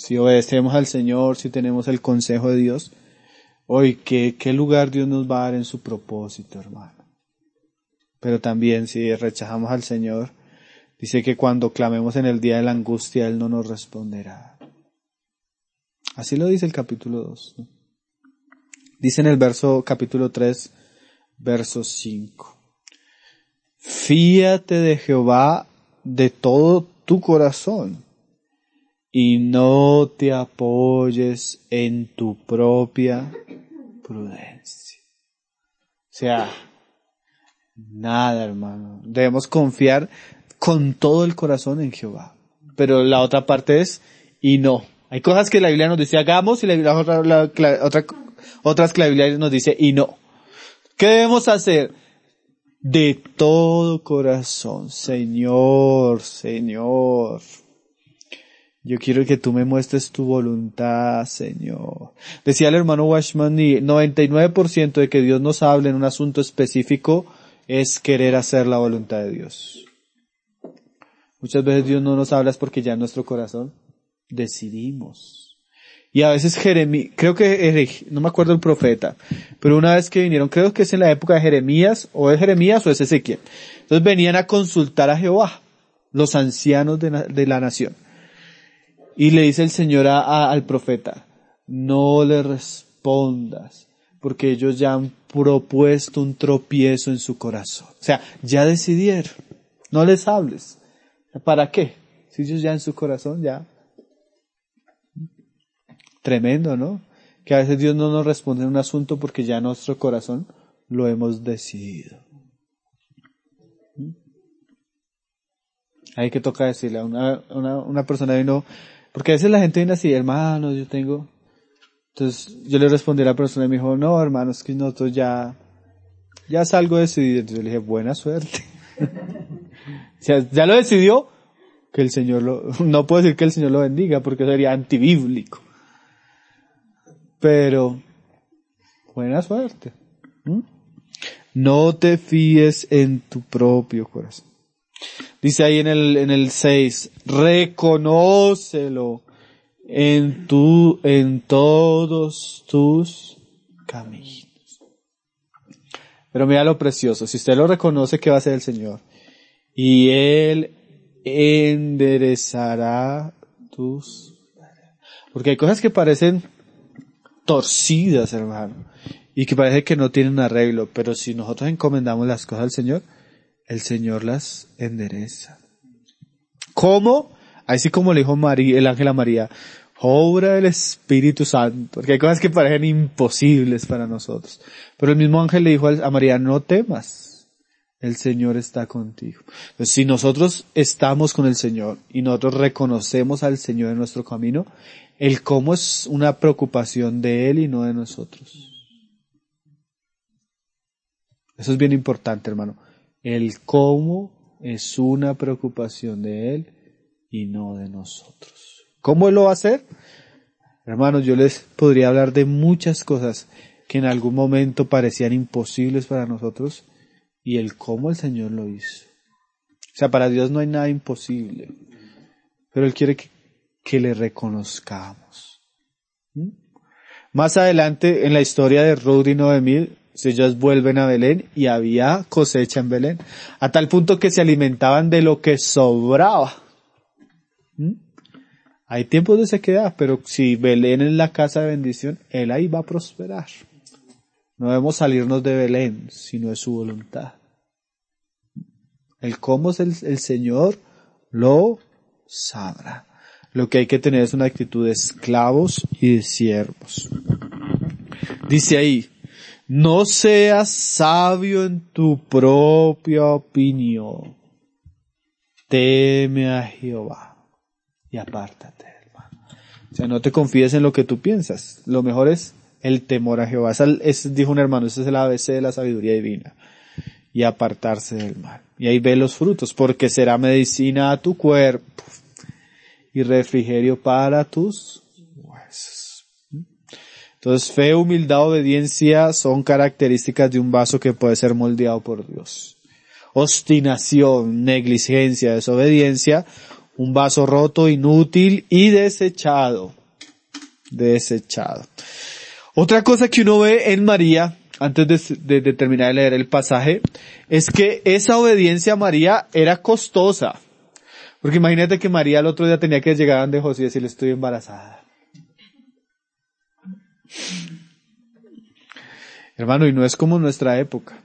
si obedecemos al Señor, si tenemos el consejo de Dios, hoy qué lugar Dios nos va a dar en su propósito, hermano. Pero también si rechazamos al Señor, dice que cuando clamemos en el día de la angustia, Él no nos responderá. Así lo dice el capítulo 2, ¿no? Dice en el capítulo 3, verso 5. Fíate de Jehová de todo tu corazón y no te apoyes en tu propia prudencia. O sea, nada, hermano. Debemos confiar con todo el corazón en Jehová. Pero la otra parte es, y no. Hay cosas que la Biblia nos dice hagamos y otras que la Biblia nos dice y no. ¿Qué debemos hacer? De todo corazón, Señor, Señor. Yo quiero que tú me muestres tu voluntad, Señor. Decía el hermano Washman, 99% de que Dios nos hable en un asunto específico es querer hacer la voluntad de Dios. Muchas veces Dios no nos habla es porque ya en nuestro corazón decidimos. Y a veces creo que, no me acuerdo el profeta, pero una vez que vinieron, creo que es en la época de Jeremías, o es Ezequiel. Entonces venían a consultar a Jehová, los ancianos de la nación. Y le dice el Señor al profeta, no le respondas, porque ellos ya han propuesto un tropiezo en su corazón. O sea, ya decidieron, no les hables. ¿Para qué? Si ellos ya en su corazón ya... Tremendo, ¿no? Que a veces Dios no nos responde en un asunto porque ya en nuestro corazón lo hemos decidido. Ahí que toca decirle a una persona vino, porque a veces la gente viene así, hermano, yo tengo... Entonces yo le respondí a la persona y me dijo, no, hermano, es que nosotros ya es algo decidido. Entonces yo le dije, buena suerte. O sea, ya lo decidió, que el Señor no puedo decir que el Señor lo bendiga porque sería antibíblico. Pero, buena suerte. No te fíes en tu propio corazón. Dice ahí en el 6, reconócelo en todos tus caminos. Pero mira lo precioso, si usted lo reconoce, ¿qué va a hacer el Señor? Y Él enderezará tus... Porque hay cosas que parecen torcidas, hermano, y que parece que no tienen arreglo, pero si nosotros encomendamos las cosas al Señor, el Señor las endereza. ¿Cómo? Así como le dijo el ángel a María, obra del Espíritu Santo, porque hay cosas que parecen imposibles para nosotros, pero el mismo ángel le dijo a María, no temas, el Señor está contigo. Entonces, si nosotros estamos con el Señor y nosotros reconocemos al Señor en nuestro camino, el cómo es una preocupación de Él y no de nosotros. Eso es bien importante, hermano. El cómo es una preocupación de Él y no de nosotros. ¿Cómo Él lo va a hacer? Hermanos, yo les podría hablar de muchas cosas que en algún momento parecían imposibles para nosotros y el cómo el Señor lo hizo. O sea, para Dios no hay nada imposible, pero Él quiere que le reconozcamos. Más adelante en la historia de Ruth y Noemí, ellas vuelven a Belén y había cosecha en Belén, a tal punto que se alimentaban de lo que sobraba. Hay tiempos de sequedad, pero si Belén es la casa de bendición, Él ahí va a prosperar. No debemos salirnos de Belén, si no es su voluntad. El cómo es el Señor lo sabrá. Lo que hay que tener es una actitud de esclavos y de siervos. Dice ahí, no seas sabio en tu propia opinión. Teme a Jehová y apártate, hermano. O sea, no te confíes en lo que tú piensas. Lo mejor es el temor a Jehová. Dijo un hermano, ese es el ABC de la sabiduría divina. Y apartarse del mal. Y ahí ve los frutos, porque será medicina a tu cuerpo y refrigerio para tus huesos. Entonces, fe, humildad, obediencia son características de un vaso que puede ser moldeado por Dios. Obstinación, negligencia, desobediencia, un vaso roto, inútil y desechado. Desechado. Otra cosa que uno ve en María, antes de terminar de leer el pasaje, es que esa obediencia a María era costosa. Porque imagínate que María el otro día tenía que llegar donde José y decirle, estoy embarazada. Hermano, y no es como nuestra época.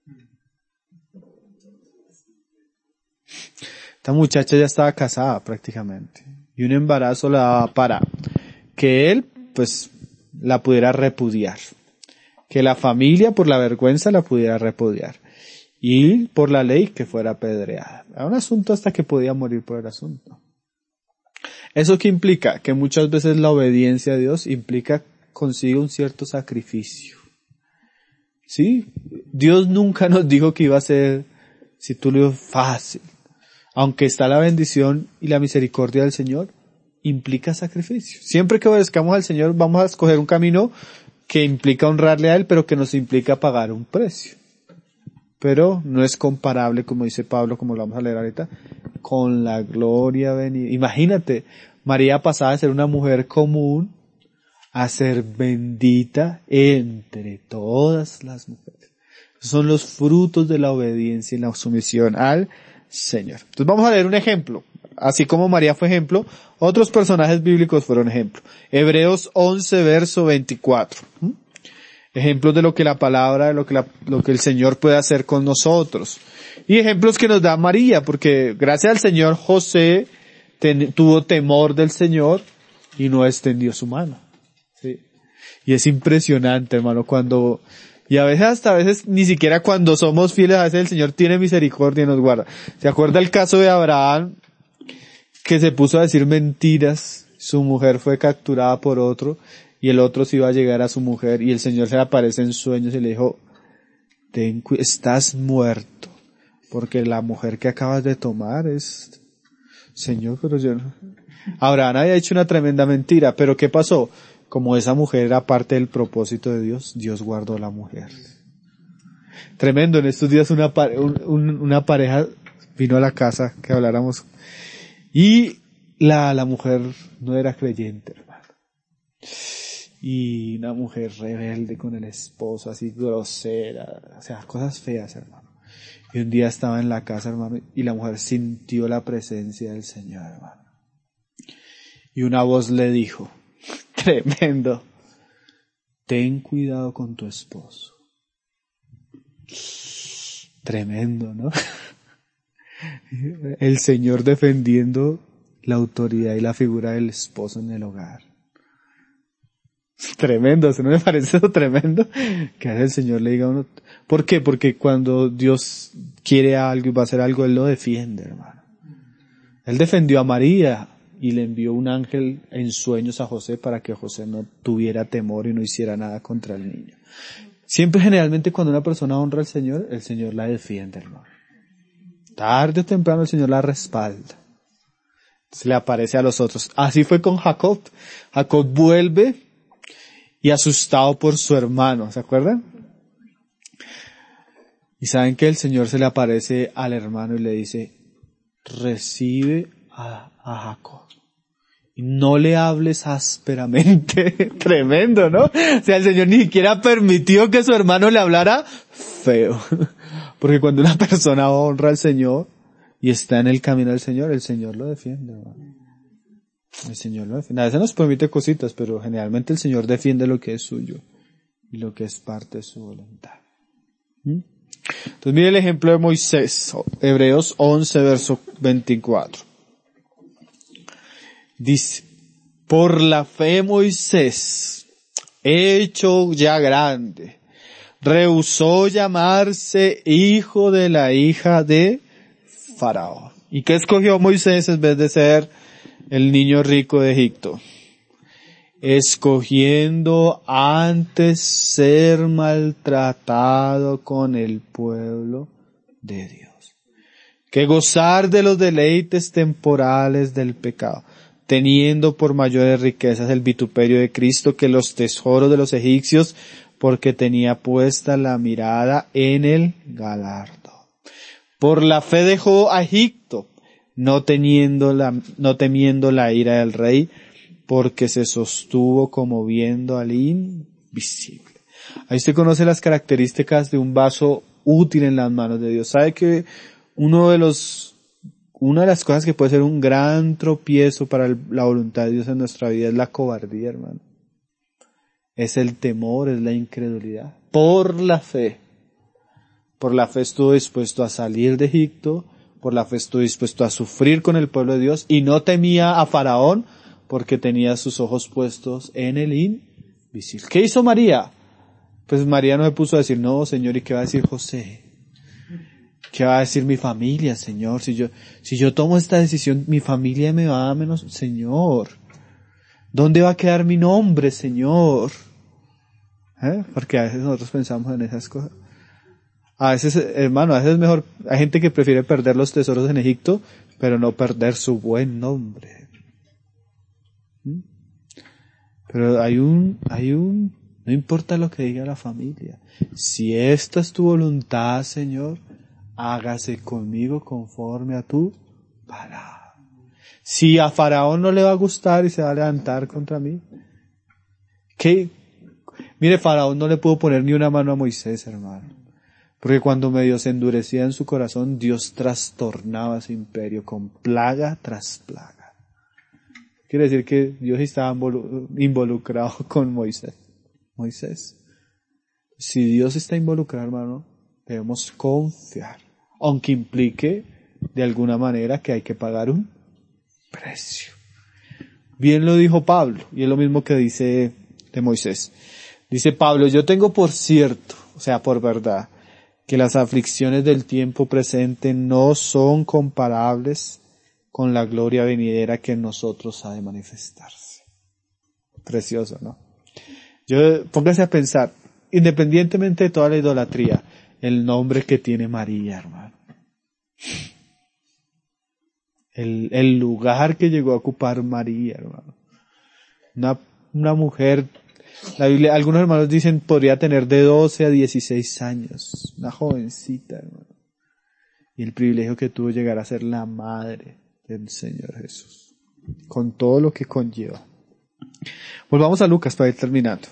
Esta muchacha ya estaba casada prácticamente. Y un embarazo la daba para que él, pues, la pudiera repudiar. Que la familia, por la vergüenza, la pudiera repudiar. Y por la ley, que fuera apedreada. Era un asunto hasta que podía morir por el asunto. ¿Eso qué implica? Que muchas veces la obediencia a Dios implica consigo un cierto sacrificio. ¿Sí? Dios nunca nos dijo que iba a ser, si tú lo ves, fácil. Aunque está la bendición y la misericordia del Señor, implica sacrificio. Siempre que obedezcamos al Señor vamos a escoger un camino que implica honrarle a Él, pero que nos implica pagar un precio. Pero no es comparable, como dice Pablo, como lo vamos a leer ahorita, con la gloria venida. Imagínate, María pasaba de ser una mujer común a ser bendita entre todas las mujeres. Son los frutos de la obediencia y la sumisión al Señor. Entonces vamos a leer un ejemplo. Así como María fue ejemplo, otros personajes bíblicos fueron ejemplo. Hebreos 11, verso 24. Ejemplos de lo que la palabra, de lo que el Señor puede hacer con nosotros. Y ejemplos que nos da María, porque gracias al Señor José tuvo temor del Señor y no extendió su mano. ¿Sí? Y es impresionante, hermano, y a veces ni siquiera cuando somos fieles, a veces el Señor tiene misericordia y nos guarda. ¿Se acuerda el caso de Abraham, que se puso a decir mentiras? Su mujer fue capturada por otro, y el otro se iba a llegar a su mujer, y el Señor se le aparece en sueños y le dijo, estás muerto, porque la mujer que acabas de tomar es, Señor, pero yo no. Abraham había hecho una tremenda mentira, pero ¿qué pasó? Como esa mujer era parte del propósito de Dios, Dios guardó a la mujer. Tremendo, en estos días una pareja vino a la casa que habláramos, y la mujer no era creyente, hermano. Y una mujer rebelde con el esposo, así grosera, o sea, cosas feas, hermano. Y un día estaba en la casa, hermano, y la mujer sintió la presencia del Señor, hermano. Y una voz le dijo, tremendo, ten cuidado con tu esposo. Tremendo, ¿no? El Señor defendiendo la autoridad y la figura del esposo en el hogar. Tremendo, ¿no me parece eso tremendo? Que el Señor le diga a uno. ¿Por qué? Porque cuando Dios quiere algo y va a hacer algo, Él lo defiende, hermano. Él defendió a María y le envió un ángel en sueños a José para que José no tuviera temor y no hiciera nada contra el niño. Siempre, generalmente, cuando una persona honra al Señor, el Señor la defiende, hermano. Tarde o temprano el Señor la respalda. Se le aparece a los otros. Así fue con Jacob. Jacob vuelve y asustado por su hermano, ¿se acuerdan? Y saben que el Señor se le aparece al hermano y le dice, recibe a Jacob. Y no le hables ásperamente. Tremendo, ¿no? O sea, el Señor ni siquiera permitió que su hermano le hablara feo. Porque cuando una persona honra al Señor y está en el camino del Señor, el Señor lo defiende, hermano. El Señor lo defiende. A veces nos permite cositas, pero generalmente el Señor defiende lo que es suyo y lo que es parte de su voluntad. Entonces mire el ejemplo de Moisés, Hebreos 11, verso 24. Dice, por la fe Moisés, hecho ya grande, rehusó llamarse hijo de la hija de Faraón. ¿Y qué escogió Moisés en vez de ser el niño rico de Egipto? Escogiendo antes ser maltratado con el pueblo de Dios, que gozar de los deleites temporales del pecado, teniendo por mayores riquezas el vituperio de Cristo que los tesoros de los egipcios, porque tenía puesta la mirada en el galardo. Por la fe dejó a Egipto, no temiendo la ira del rey, porque se sostuvo como viendo al invisible. Ahí usted conoce las características de un vaso útil en las manos de Dios. Sabe que una de las cosas que puede ser un gran tropiezo para la voluntad de Dios en nuestra vida es la cobardía, hermano. Es el temor, es la incredulidad. Por la fe estuvo dispuesto a salir de Egipto, por la fe estuvo dispuesto a sufrir con el pueblo de Dios y no temía a Faraón porque tenía sus ojos puestos en el invisible. ¿Qué hizo María? Pues María no se puso a decir, no, Señor, ¿y qué va a decir José? ¿Qué va a decir mi familia, Señor? Si yo tomo esta decisión, mi familia me va a menos, Señor. ¿Dónde va a quedar mi nombre, Señor? Porque a veces nosotros pensamos en esas cosas. A veces, hermano, a veces es mejor, hay gente que prefiere perder los tesoros en Egipto, pero no perder su buen nombre. Pero no importa lo que diga la familia. Si esta es tu voluntad, Señor, hágase conmigo conforme a tu palabra. Si a Faraón no le va a gustar y se va a levantar contra mí, ¿qué? Mire, Faraón no le pudo poner ni una mano a Moisés, hermano. Porque cuando medio se endurecía en su corazón, Dios trastornaba su imperio con plaga tras plaga. Quiere decir que Dios estaba involucrado con Moisés. Si Dios está involucrado, hermano, debemos confiar. Aunque implique, de alguna manera, que hay que pagar un precio. Bien lo dijo Pablo, y es lo mismo que dice de Moisés. Dice Pablo, yo tengo por cierto, o sea, por verdad, que las aflicciones del tiempo presente no son comparables con la gloria venidera que en nosotros ha de manifestarse. Precioso, ¿no? Póngase a pensar, independientemente de toda la idolatría, el nombre que tiene María, hermano. El lugar que llegó a ocupar María, hermano. Una mujer, la Biblia, algunos hermanos dicen podría tener de 12 a 16 años. Una jovencita, hermano. Y el privilegio que tuvo llegar a ser la madre del Señor Jesús. Con todo lo que conlleva. Volvamos a Lucas para ir terminando.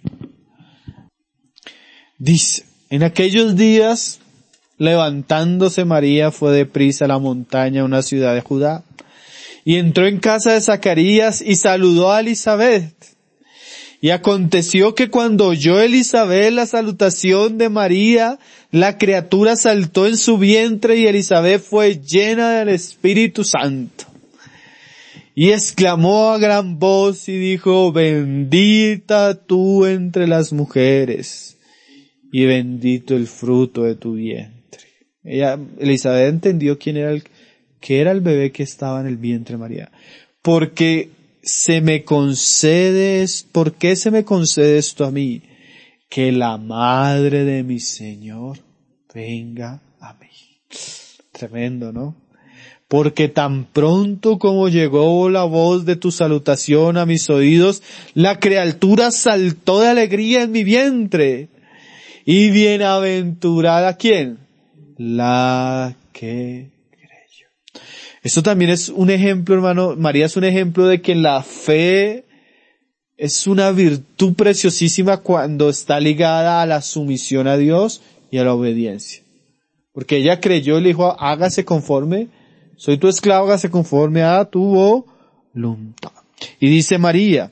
Dice, en aquellos días, levantándose María, fue deprisa a la montaña, una ciudad de Judá, y entró en casa de Zacarías y saludó a Elizabeth. Y aconteció que cuando oyó Elizabeth la salutación de María, la criatura saltó en su vientre y Elizabeth fue llena del Espíritu Santo. Y exclamó a gran voz y dijo, bendita tú entre las mujeres, y bendito el fruto de tu vientre. Elizabeth entendió que era el bebé que estaba en el vientre de María. ¿Por qué se me concede esto a mí? Que la madre de mi Señor venga a mí. Tremendo, ¿no? Porque tan pronto como llegó la voz de tu salutación a mis oídos, la criatura saltó de alegría en mi vientre. Y bienaventurada, ¿quién? La que creyó. Esto también es un ejemplo, hermano. María es un ejemplo de que la fe es una virtud preciosísima cuando está ligada a la sumisión a Dios y a la obediencia. Porque ella creyó y le dijo, hágase conforme, soy tu esclavo, hágase conforme a tu voluntad. Y dice María,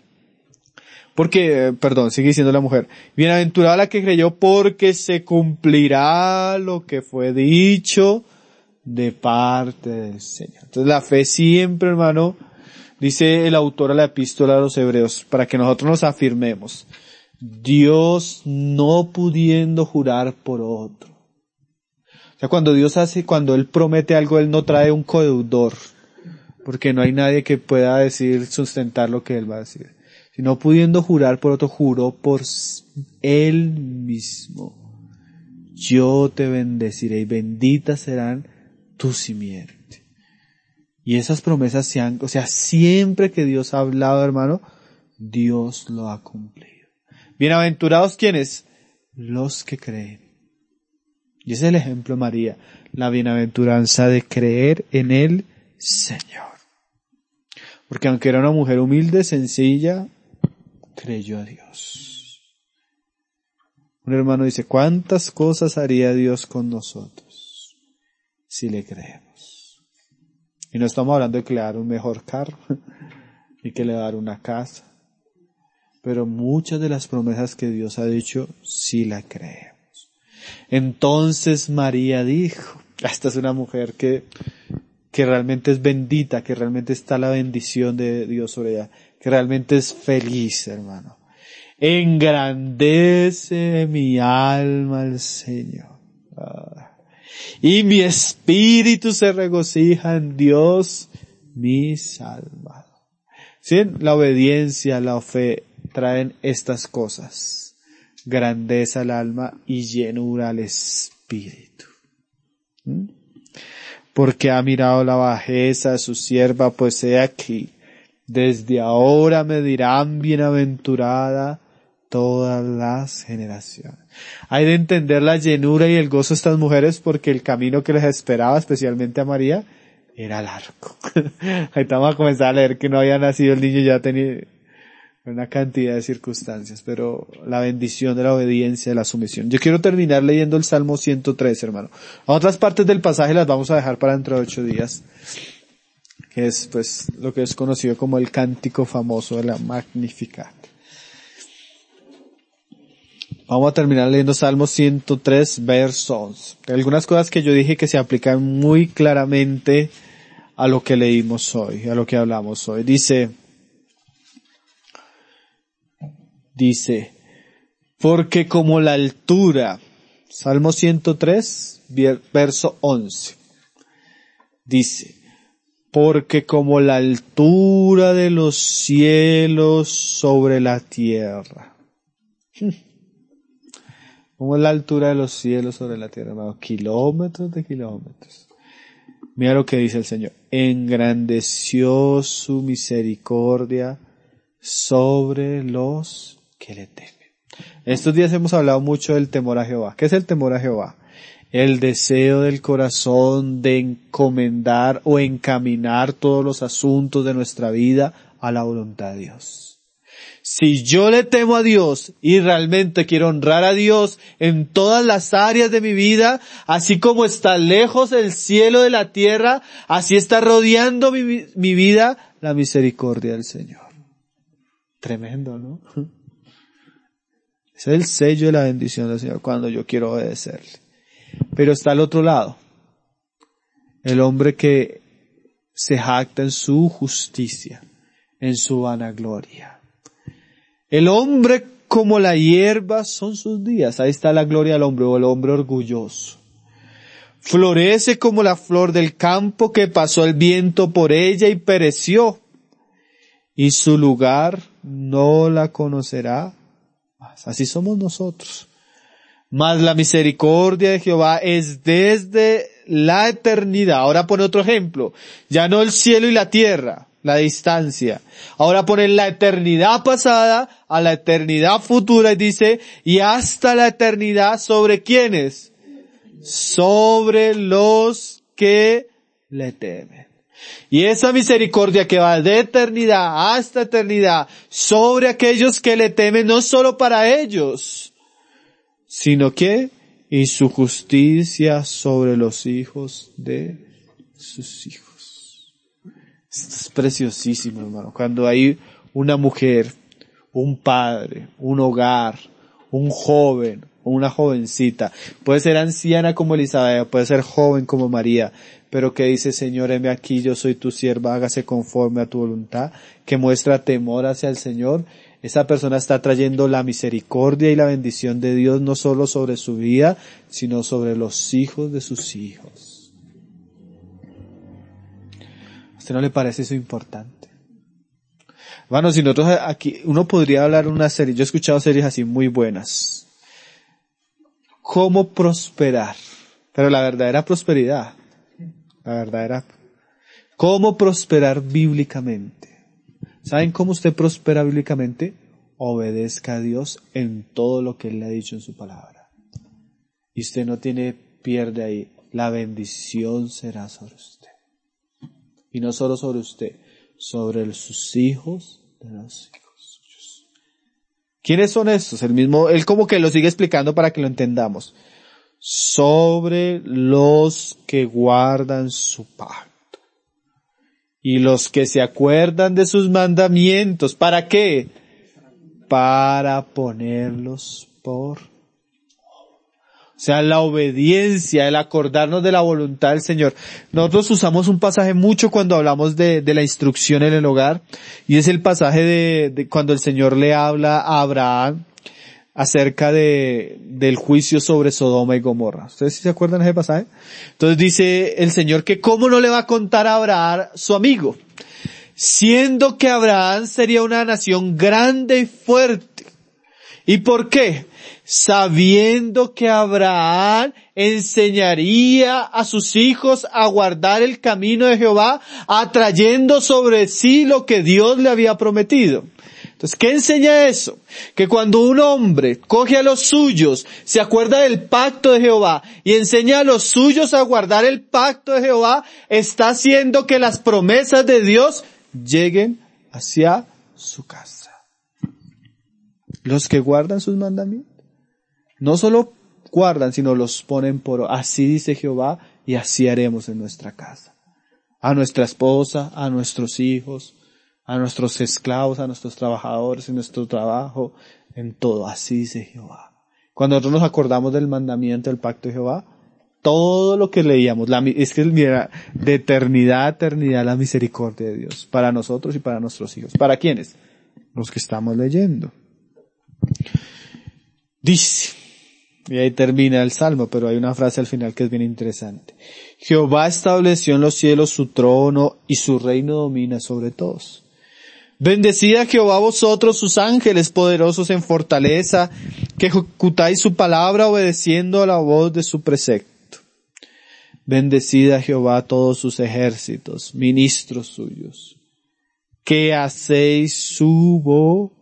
sigue diciendo la mujer, bienaventurada la que creyó porque se cumplirá lo que fue dicho de parte del Señor. Entonces la fe siempre, hermano, dice el autor a la epístola a los Hebreos, para que nosotros nos afirmemos, Dios no pudiendo jurar por otro. O sea, cuando Él promete algo, Él no trae un codeudor, porque no hay nadie que pueda sustentar lo que Él va a decir. Sino pudiendo jurar por otro, juró por Él mismo. Yo te bendeciré y benditas serán tu simiente. Y esas promesas siempre que Dios ha hablado, hermano, Dios lo ha cumplido. Bienaventurados, ¿quiénes? Los que creen. Y ese es el ejemplo de María, la bienaventuranza de creer en el Señor. Porque aunque era una mujer humilde, sencilla, creyó a Dios. Un hermano dice, ¿cuántas cosas haría Dios con nosotros si le creemos? Y no estamos hablando de que le dar un mejor carro, ni que le dar una casa. Pero muchas de las promesas que Dios ha dicho, sí la creemos. Entonces María dijo, esta es una mujer que realmente es bendita, que realmente está la bendición de Dios sobre ella, que realmente es feliz, hermano. Engrandece mi alma al Señor. Y mi espíritu se regocija en Dios, mi Salvador. ¿Sí? La obediencia, la fe traen estas cosas. Grandeza al alma y llenura al espíritu. Porque ha mirado la bajeza de su sierva, pues he aquí, desde ahora me dirán bienaventurada todas las generaciones. Hay de entender la llenura y el gozo de estas mujeres porque el camino que les esperaba, especialmente a María, era largo. Ahorita vamos a comenzar a leer que no había nacido el niño, ya tenía una cantidad de circunstancias, pero la bendición de la obediencia, de la sumisión. Yo quiero terminar leyendo el Salmo 103, hermano. A otras partes del pasaje las vamos a dejar para dentro de 8 días, que es pues lo que es conocido como el cántico famoso de la Magnificat. Vamos a terminar leyendo Salmo 103, verso 11. Hay algunas cosas que yo dije que se aplican muy claramente a lo que leímos hoy, a lo que hablamos hoy. Dice, porque como la altura, Salmo 103, verso 11, dice, porque como la altura de los cielos sobre la tierra. ¿Cómo es la altura de los cielos sobre la tierra, hermano? Kilómetros de kilómetros. Mira lo que dice el Señor. Engrandeció su misericordia sobre los que le temen. Estos días hemos hablado mucho del temor a Jehová. ¿Qué es el temor a Jehová? El deseo del corazón de encomendar o encaminar todos los asuntos de nuestra vida a la voluntad de Dios. Si yo le temo a Dios y realmente quiero honrar a Dios en todas las áreas de mi vida, así como está lejos el cielo de la tierra, así está rodeando mi vida la misericordia del Señor. Tremendo, ¿no? Ese es el sello de la bendición del Señor cuando yo quiero obedecerle. Pero está al otro lado. El hombre que se jacta en su justicia, en su vanagloria. El hombre como la hierba son sus días. Ahí está la gloria del hombre o el hombre orgulloso. Florece como la flor del campo que pasó el viento por ella y pereció. Y su lugar no la conocerá más. Así somos nosotros. Mas la misericordia de Jehová es desde la eternidad. Ahora pone otro ejemplo. Ya no el cielo y la tierra, la distancia. Ahora pone la eternidad pasada a la eternidad futura y dice, y hasta la eternidad ¿sobre quiénes? Sobre los que le temen. Y esa misericordia que va de eternidad hasta eternidad sobre aquellos que le temen, no solo para ellos, sino que, y su justicia sobre los hijos de sus hijos. Esto es preciosísimo, hermano. Cuando hay una mujer, un padre, un hogar, un joven, una jovencita, puede ser anciana como Elizabeth, puede ser joven como María, pero que dice, Señor, heme aquí, yo soy tu sierva, hágase conforme a tu voluntad, que muestra temor hacia el Señor. Esa persona está trayendo la misericordia y la bendición de Dios no solo sobre su vida, sino sobre los hijos de sus hijos. ¿A usted no le parece eso importante? Bueno, si nosotros aquí, uno podría hablar una serie, yo he escuchado series así muy buenas. ¿Cómo prosperar? Pero la verdadera prosperidad, ¿cómo prosperar bíblicamente? ¿Saben cómo usted prospera bíblicamente? Obedezca a Dios en todo lo que Él le ha dicho en su palabra. Y usted no pierde ahí. La bendición será sobre usted. Y no solo sobre usted, sobre sus hijos de los hijos suyos. ¿Quiénes son estos? Él como que lo sigue explicando para que lo entendamos. Sobre los que guardan su pacto. Y los que se acuerdan de sus mandamientos. ¿Para qué? Para ponerlos por obra. O sea, la obediencia, el acordarnos de la voluntad del Señor. Nosotros usamos un pasaje mucho cuando hablamos de la instrucción en el hogar, y es el pasaje de cuando el Señor le habla a Abraham acerca del juicio sobre Sodoma y Gomorra. ¿Ustedes sí se acuerdan de ese pasaje? Entonces dice el Señor que cómo no le va a contar a Abraham su amigo, siendo que Abraham sería una nación grande y fuerte. ¿Y por qué? Sabiendo que Abraham enseñaría a sus hijos a guardar el camino de Jehová, atrayendo sobre sí lo que Dios le había prometido. Entonces, ¿qué enseña eso? Que cuando un hombre coge a los suyos, se acuerda del pacto de Jehová y enseña a los suyos a guardar el pacto de Jehová, está haciendo que las promesas de Dios lleguen hacia su casa. Los que guardan sus mandamientos. No solo guardan, sino los ponen por obra. Así dice Jehová, y así haremos en nuestra casa. A nuestra esposa, a nuestros hijos, a nuestros esclavos, a nuestros trabajadores, en nuestro trabajo, en todo. Así dice Jehová. Cuando nosotros nos acordamos del mandamiento, del pacto de Jehová, todo lo que leíamos, es que mira, de eternidad a eternidad la misericordia de Dios, para nosotros y para nuestros hijos. ¿Para quiénes? Los que estamos leyendo. Dice, y ahí termina el Salmo, pero hay una frase al final que es bien interesante. Jehová estableció en los cielos su trono y su reino domina sobre todos. Bendecid a Jehová vosotros sus ángeles poderosos en fortaleza, que ejecutáis su palabra obedeciendo a la voz de su precepto. Bendecid a Jehová todos sus ejércitos, ministros suyos, que hacéis su voluntad.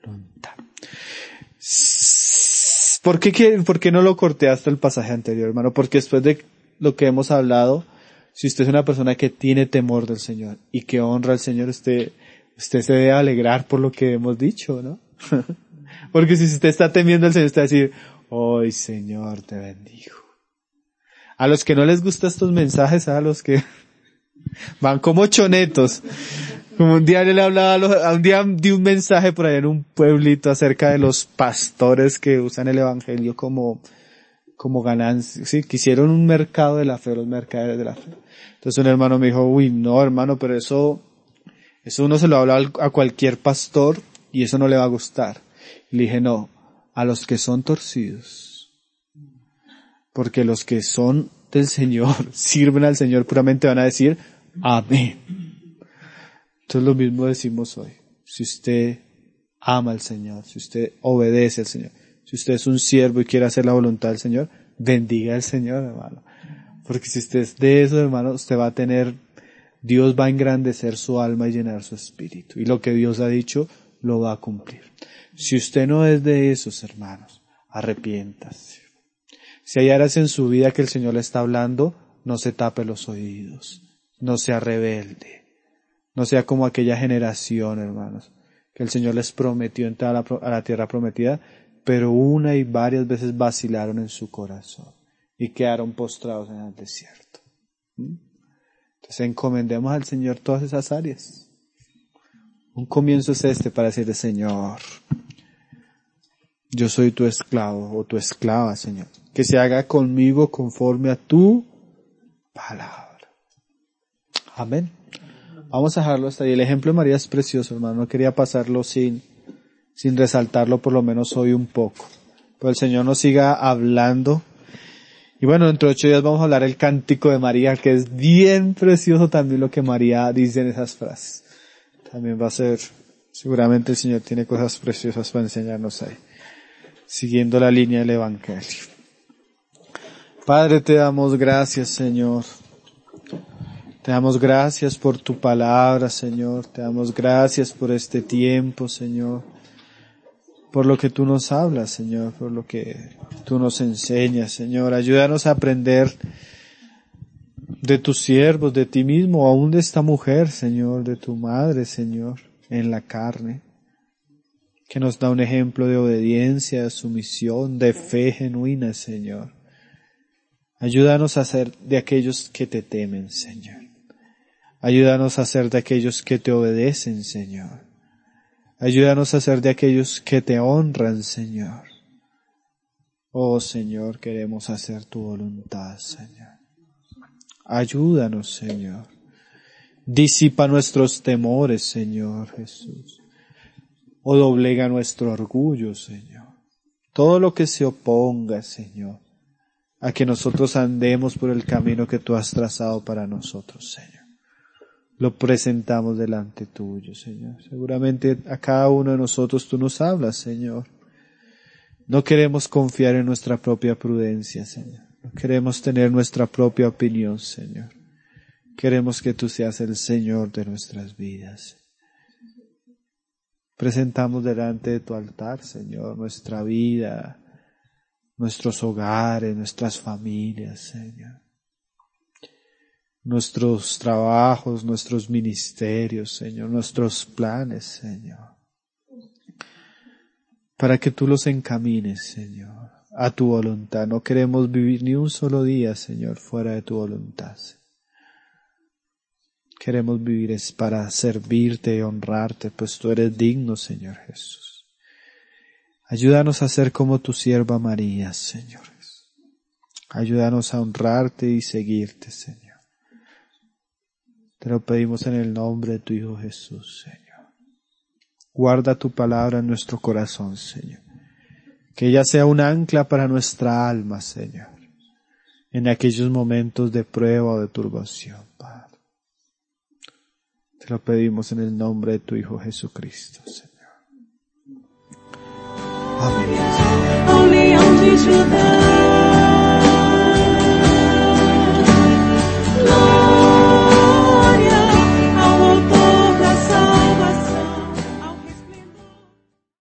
¿Por qué no lo corté hasta el pasaje anterior, hermano? Porque después de lo que hemos hablado, si usted es una persona que tiene temor del Señor y que honra al Señor, usted se debe alegrar por lo que hemos dicho, ¿no? Porque si usted está temiendo al Señor, usted va a decir, hoy Señor te bendigo. A los que no les gustan estos mensajes, a los que van como chonetos. Como un día le hablaba, un día di un mensaje por allá en un pueblito acerca de los pastores que usan el evangelio como ganancia, sí, que hicieron un mercado de la fe, los mercaderes de la fe. Entonces un hermano me dijo, uy, no hermano, pero eso uno se lo habla a cualquier pastor y eso no le va a gustar. Y le dije, no, a los que son torcidos. Porque los que son del Señor, sirven al Señor puramente, van a decir, amén. Entonces lo mismo decimos hoy. Si usted ama al Señor, si usted obedece al Señor, si usted es un siervo y quiere hacer la voluntad del Señor, bendiga al Señor, hermano. Porque si usted es de eso, hermano, usted va a tener, Dios va a engrandecer su alma y llenar su espíritu. Y lo que Dios ha dicho, lo va a cumplir. Si usted no es de esos, hermanos, arrepiéntase. Si hay áreas en su vida que el Señor le está hablando, no se tape los oídos, no sea rebelde. No sea como aquella generación, hermanos, que el Señor les prometió entrar a la tierra prometida, pero una y varias veces vacilaron en su corazón y quedaron postrados en el desierto. Entonces encomendemos al Señor todas esas áreas. Un comienzo es para decirle, Señor, yo soy tu esclavo o tu esclava, Señor. Que se haga conmigo conforme a tu palabra. Amén. Vamos a dejarlo hasta ahí. El ejemplo de María es precioso, hermano. No quería pasarlo sin resaltarlo por lo menos hoy un poco. Pero el Señor nos siga hablando. Y bueno, dentro de 8 días vamos a hablar el cántico de María, que es bien precioso también lo que María dice en esas frases. También va a ser, seguramente el Señor tiene cosas preciosas para enseñarnos ahí. Siguiendo la línea del Evangelio. Padre, te damos gracias, Señor. Te damos gracias por tu palabra, Señor. Te damos gracias por este tiempo, Señor. Por lo que tú nos hablas, Señor. Por lo que tú nos enseñas, Señor. Ayúdanos a aprender de tus siervos, de ti mismo, aún de esta mujer, Señor, de tu madre, Señor, en la carne, que nos da un ejemplo de obediencia, de sumisión, de fe genuina, Señor. Ayúdanos a ser de aquellos que te temen, Señor. Ayúdanos a ser de aquellos que te obedecen, Señor. Ayúdanos a ser de aquellos que te honran, Señor. Oh, Señor, queremos hacer tu voluntad, Señor. Ayúdanos, Señor. Disipa nuestros temores, Señor Jesús. O doblega nuestro orgullo, Señor. Todo lo que se oponga, Señor, a que nosotros andemos por el camino que tú has trazado para nosotros, Señor. Lo presentamos delante tuyo, Señor. Seguramente a cada uno de nosotros tú nos hablas, Señor. No queremos confiar en nuestra propia prudencia, Señor. No queremos tener nuestra propia opinión, Señor. Queremos que tú seas el Señor de nuestras vidas. Presentamos delante de tu altar, Señor, nuestra vida, nuestros hogares, nuestras familias, Señor. Nuestros trabajos, nuestros ministerios, Señor, nuestros planes, Señor. Para que tú los encamines, Señor, a tu voluntad. No queremos vivir ni un solo día, Señor, fuera de tu voluntad. Queremos vivir es para servirte y honrarte, pues tú eres digno, Señor Jesús. Ayúdanos a ser como tu sierva María, Señor. Ayúdanos a honrarte y seguirte, Señor. Te lo pedimos en el nombre de tu Hijo Jesús, Señor. Guarda tu palabra en nuestro corazón, Señor. Que ella sea un ancla para nuestra alma, Señor, en aquellos momentos de prueba o de turbación, Padre. Te lo pedimos en el nombre de tu Hijo Jesucristo, Señor. Amén.